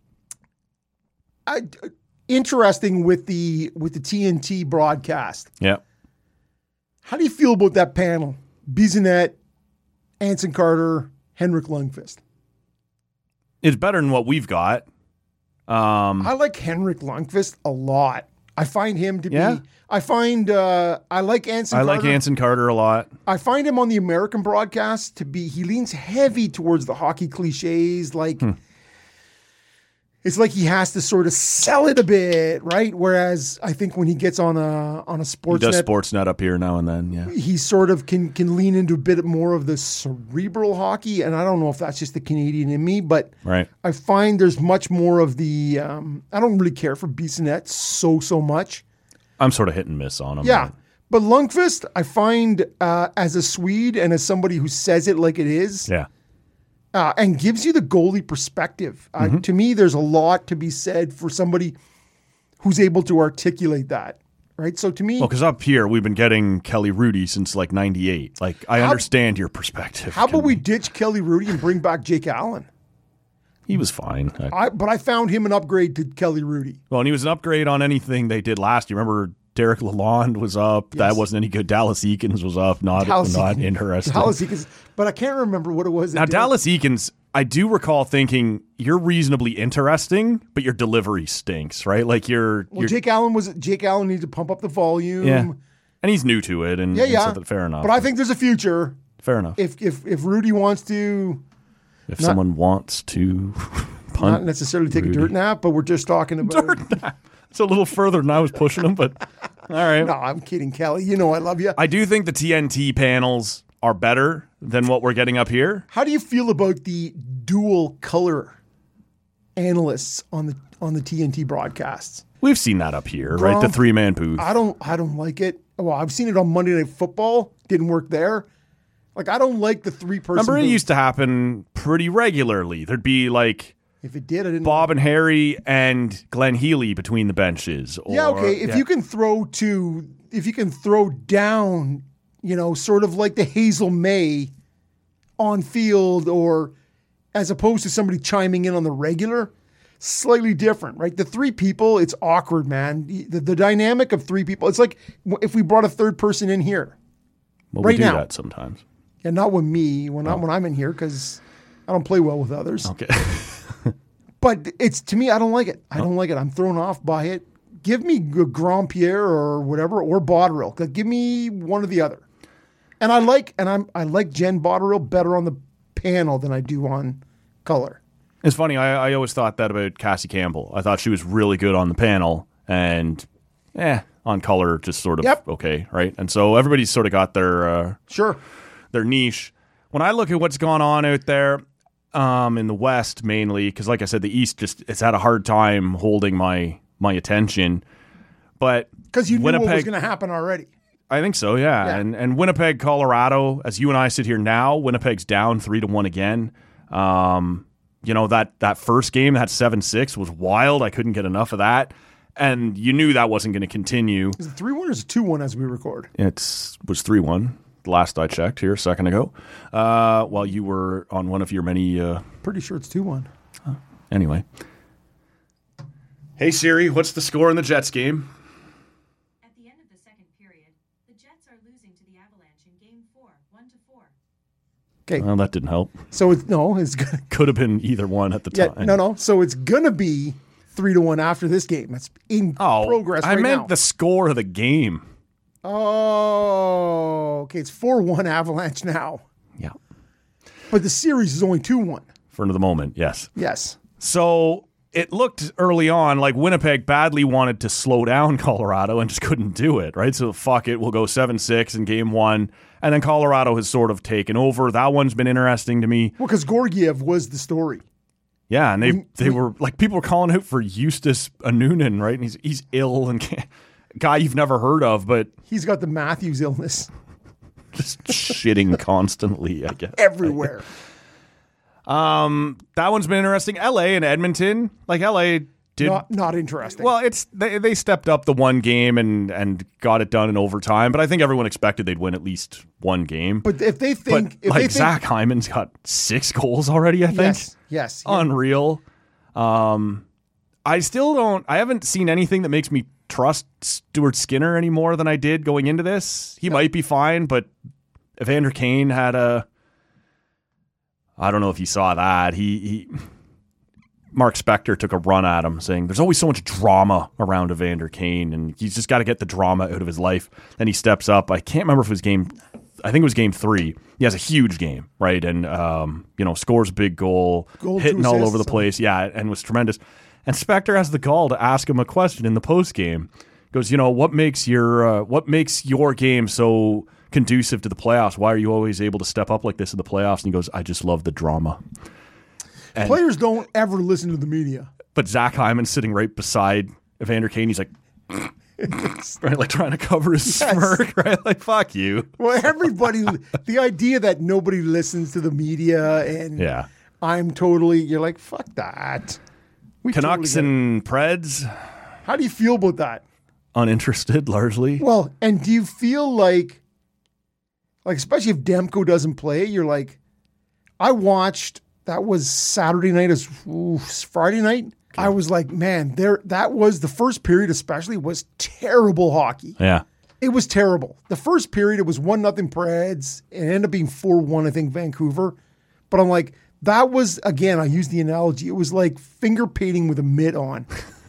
I, interesting with the with the T N T broadcast. Yeah. How do you feel about that panel? Bizanet, Anson Carter, Henrik Lundqvist. It's better than what we've got. Um, I like Henrik Lundqvist a lot. I find him to Yeah? be. I find uh, I like Anson. I Carter. like Anson Carter a lot. I find him on the American broadcast to be, he leans heavy towards the hockey cliches. Like, Hmm. it's like he has to sort of sell it a bit, right? Whereas I think when he gets on a on a He sports does net, Sportsnet up here now and then, yeah. he sort of can can lean into a bit more of the cerebral hockey. And I don't know if that's just the Canadian in me, but Right. I find there's much more of the, um, I don't really care for Bissonnette so, so much. I'm sort of hit and miss on him. Yeah. But Lundqvist, I find uh, as a Swede and as somebody who says it like it is, Yeah. uh, and gives you the goalie perspective. Uh, Mm-hmm. to me, there's a lot to be said for somebody who's able to articulate that, right? So to me, Well, because up here we've been getting Kelly Rudy since like ninety-eight. Like I How- understand your perspective. how about Can we ditch Kelly Rudy and bring back Jake Allen? He was fine. I- I, but I found him an upgrade to Kelly Rudy. well, and he was an upgrade on anything they did last year. Remember, Derek Lalonde was up. That wasn't any good. Dallas Eakins was up. Not Dallas not Eakins- interesting. Dallas Eakins, but I can't remember what it was. that Now, did it. Dallas Eakins, I do recall thinking you're reasonably interesting, but your delivery stinks, right? Like you're, Well, you're Jake Allen was Jake Allen needs to pump up the volume. yeah, and he's new to it, and yeah, and yeah. so that- fair enough. But I think there's a future fair enough. if if if Rudy wants to If not- someone wants to punt, not necessarily take Rudy. a dirt nap, but we're just talking about. it's a little further than I was pushing him, but all right. No, I'm kidding, Kelly. You know I love you. I do think the T N T panels are better than what we're getting up here. How do you feel about the dual color analysts on the on the T N T broadcasts? We've seen that up here, right? The Grump. three man booth. I don't I don't like it. Well, I've seen it on Monday Night Football. Didn't work there. Like I don't like the three person. Remember, it booth. used to happen pretty regularly. There'd be like If it did, I didn't. Bob and Harry and Glenn Healy between the benches. Or, Yeah, okay. If yeah. you can throw to, if you can throw down, you know, sort of like the Hazel May on field, or as opposed to somebody chiming in on the regular, slightly different, right? The three people, it's awkward, man. The, the dynamic of three people, it's like if we brought a third person in here, well, right we do now. that sometimes. and not with me when I when I'm in here because I don't play well with others. Okay. But it's to me, I don't like it. I don't like it. I'm thrown off by it. Give me G- Grand Pierre or whatever, or Botterill. Give me one or the other. And I like, and I'm I like Jen Botterill better on the panel than I do on color. It's funny. I, I always thought that about Cassie Campbell. I thought she was really good on the panel, and eh, on color, just sort of Yep. okay, right? And so everybody's sort of got their uh, Sure. their niche. When I look at what's gone on out there, um, in the West mainly, because like I said, the East just it's had a hard time holding my my attention. But Because you knew Winnipeg, what was going to happen already. I think so, yeah. Yeah. And and Winnipeg, Colorado, as you and I sit here now, Winnipeg's down three to one again. Um, you know, that that first game, that seven six was wild. I couldn't get enough of that. And you knew that wasn't going to continue. Is it three one or is it two one as we record? It's was three one. Last I checked here a second ago. Uh, while you were on one of your many uh, Pretty sure it's two one. anyway. Hey Siri, what's the score in the Jets game? At the end of the second period, the Jets are losing to the Avalanche in Game four, one to four. Okay. Well, that didn't help. So it's, no, it's going to, Could have been either one at the yeah, time. no, no. So it's going to be three to one after this game. That's in Oh, progress I right meant now. the score of the game. Oh, okay. It's four one Avalanche now. Yeah. But the series is only two one. For the moment, yes. Yes. So it looked early on like Winnipeg badly wanted to slow down Colorado and just couldn't do it, right? So fuck it, we'll go seven six in game one. And then Colorado has sort of taken over. That one's been interesting to me. Well, because Gorgiev was the story. Yeah, and they We- they we- were like people were calling out for Eustace Anunen, right? And he's he's ill and can't, guy you've never heard of, but He's got the Matthews illness just shitting constantly, I guess. everywhere. Um, that one's been interesting. L A and Edmonton, like L A did not, not interesting. well. It's they they stepped up the one game and and got it done in overtime, but I think everyone expected they'd win at least one game. but if they But, think, if like they think, Zach Hyman's got six goals already, I think. yes, yes, yeah. Unreal. Um, I still don't. I haven't seen anything that makes me trust Stuart Skinner any more than I did going into this. He might be fine, but Evander Kane had a. I don't know if you saw that. He, he Mark Spector took a run at him, saying there's always so much drama around Evander Kane, and he's just got to get the drama out of his life. Then he steps up. I can't remember if it was game. I think it was game three. He has a huge game, right? And um, you know, scores a big goal, Goal, two hitting all over the assists. place. Yeah, and was tremendous. And Spector has the gall to ask him a question in the post game. Goes, you know, what makes your uh, what makes your game so conducive to the playoffs? Why are you always able to step up like this in the playoffs? And he goes, I just love the drama. And, Players don't ever listen to the media. but Zach Hyman's sitting right beside Evander Kane. He's like, right, like trying to cover his Yes. smirk, right? Like, fuck you. Well, everybody, the idea that nobody listens to the media and Yeah. I'm totally, you're like, fuck that. We Canucks totally and Preds, get it. How do you feel about that? uninterested largely. Well, and do you feel like, like, especially if Demko doesn't play, you're like, I watched, that was Saturday night, as Friday night. I was like, man, there, that was the first period, especially, was terrible hockey. Yeah. It was terrible. The first period, it was one nothing Preds. It ended up being four one, I think, Vancouver. But I'm like, that was, again, I use the analogy, it was like finger painting with a mitt on.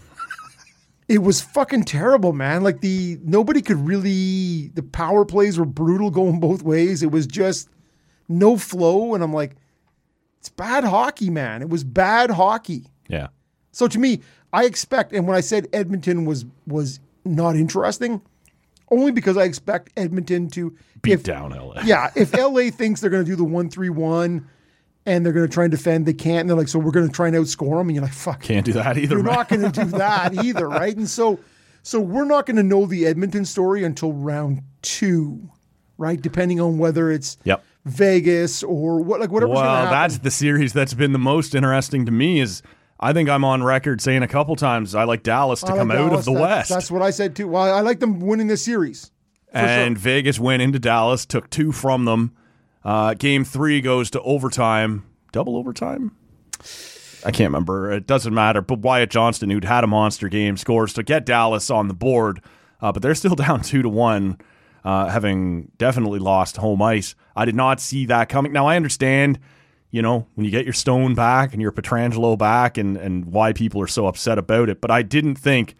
It was fucking terrible, man. Like, the, nobody could really, the power plays were brutal going both ways. It was just no flow. And I'm like, it's bad hockey, man. It was bad hockey. Yeah. So to me, I expect, and when I said Edmonton was was not interesting, only because I expect Edmonton to Beat if, down L A. Yeah, if L A thinks they're going to do the one three one and they're going to try and defend, they can't. And they're like, so we're going to try and outscore them. And you're like, fuck. Can't do that either. You're man. not going to do that either, right? And so, so we're not going to know the Edmonton story until round two, right? Depending on whether it's Yep. Vegas or what, like whatever's going to Well, happen. that's the series that's been the most interesting to me is I think I'm on record saying a couple times I like Dallas to I like come out Dallas. of the That- West. That's what I said too. Well, I like them winning this series. for and sure. Vegas went into Dallas, took two from them. Uh, game three goes to overtime. Double overtime? I can't remember. It doesn't matter. But Wyatt Johnston, who'd had a monster game, scores to get Dallas on the board. Uh, but they're still down two to one, uh, having definitely lost home ice. I did not see that coming. Now, I understand, you know, when you get your Stone back and your Pietrangelo back and, and why people are so upset about it. But I didn't think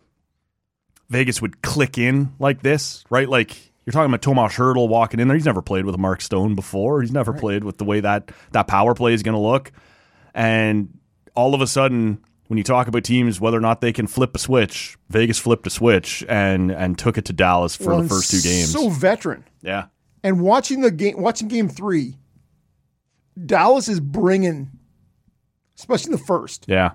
Vegas would click in like this, right? Like, you're talking about Tomas Hertl walking in there. He's never played with a Mark Stone before. He's never right. played with the way that that power play is going to look. And all of a sudden, when you talk about teams, whether or not they can flip a switch, Vegas flipped a switch and and took it to Dallas for well, the first two games. So veteran. Yeah. And watching the game, watching game three, Dallas is bringing, especially the first. Yeah.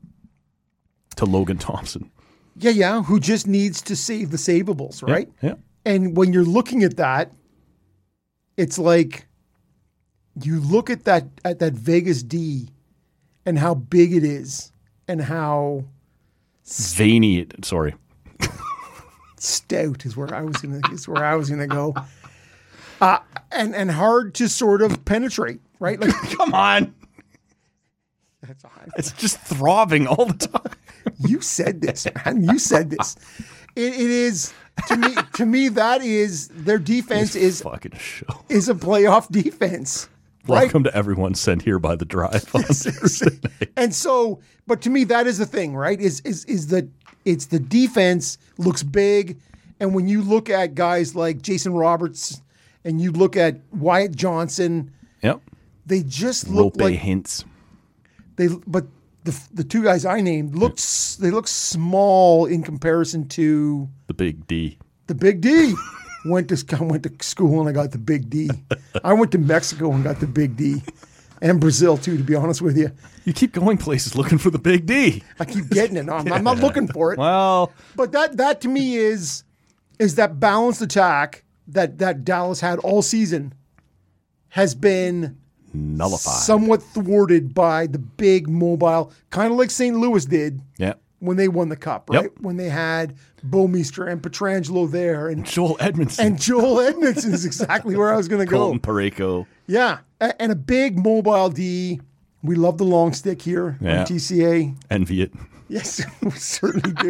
To Logan Thompson. Yeah, yeah, who just needs to save the savables, right? Yeah. yeah. And when you're looking at that, it's like you look at that at that Vegas D and how big it is and how veiny it, sorry. stout is where I was gonna is where I was gonna go. Uh, and and hard to sort of penetrate, right? Like, come on. That's a high it's just throbbing all the time. You said this, man. You said this. It, it is to me. To me, that is their defense this is fucking show. is a playoff defense. Welcome right? to everyone sent here by the drive on Thursday night. And so, but to me, that is the thing, right? Is is is that it's the defense looks big, and when you look at guys like Jason Roberts, and you look at Wyatt Johnson, yep, they just look Rope like hints. They, but the the two guys I named looked they look small in comparison to the big D. The big D. went to I went to school and I got the big D. I went to Mexico and got the big D, and Brazil too. To be honest with you, you keep going places looking for the big D. I keep getting it. I'm, I'm not looking for it. Well, but that that to me is is that balanced attack that that Dallas had all season has been nullified, somewhat thwarted by the big mobile, kind of like Saint Louis did. Yeah. When they won the cup, right? Yep. When they had Bouwmeester and Pietrangelo there, and Joel Edmondson, and Joel Edmondson is exactly where I was going to go. Colton Parayko, yeah, a- and a big mobile D. We love the long stick here yeah. on T C A. Envy it. Yes, we certainly do.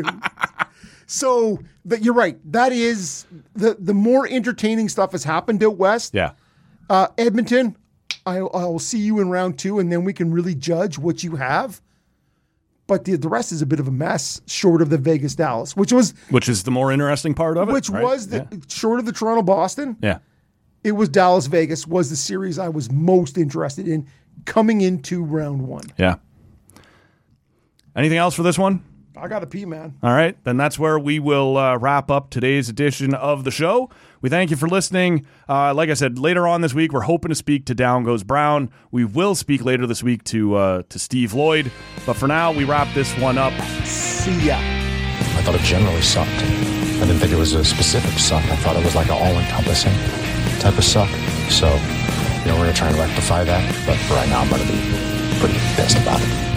So, but you're right. That is the the more entertaining stuff has happened out west. Yeah, uh, Edmonton. I, I will see you in round two, and then we can really judge what you have. But the, the rest is a bit of a mess, short of the Vegas Dallas, which was which is the more interesting part of it. Which right? was the yeah. short of the Toronto Boston. Yeah, it was Dallas Vegas was the series I was most interested in coming into round one. Yeah. Anything else for this one? I got to pee, man. All right, then that's where we will uh, wrap up today's edition of the show. We thank you for listening. Uh, like I said, later on this week, we're hoping to speak to Down Goes Brown. We will speak later this week to uh, to Steve Lloyd. But for now, we wrap this one up. See ya. I thought it generally sucked. I didn't think it was a specific suck. I thought it was like an all-encompassing type of suck. So, you know, we're going to try and rectify that. But for right now, I'm going to be pretty pissed about it.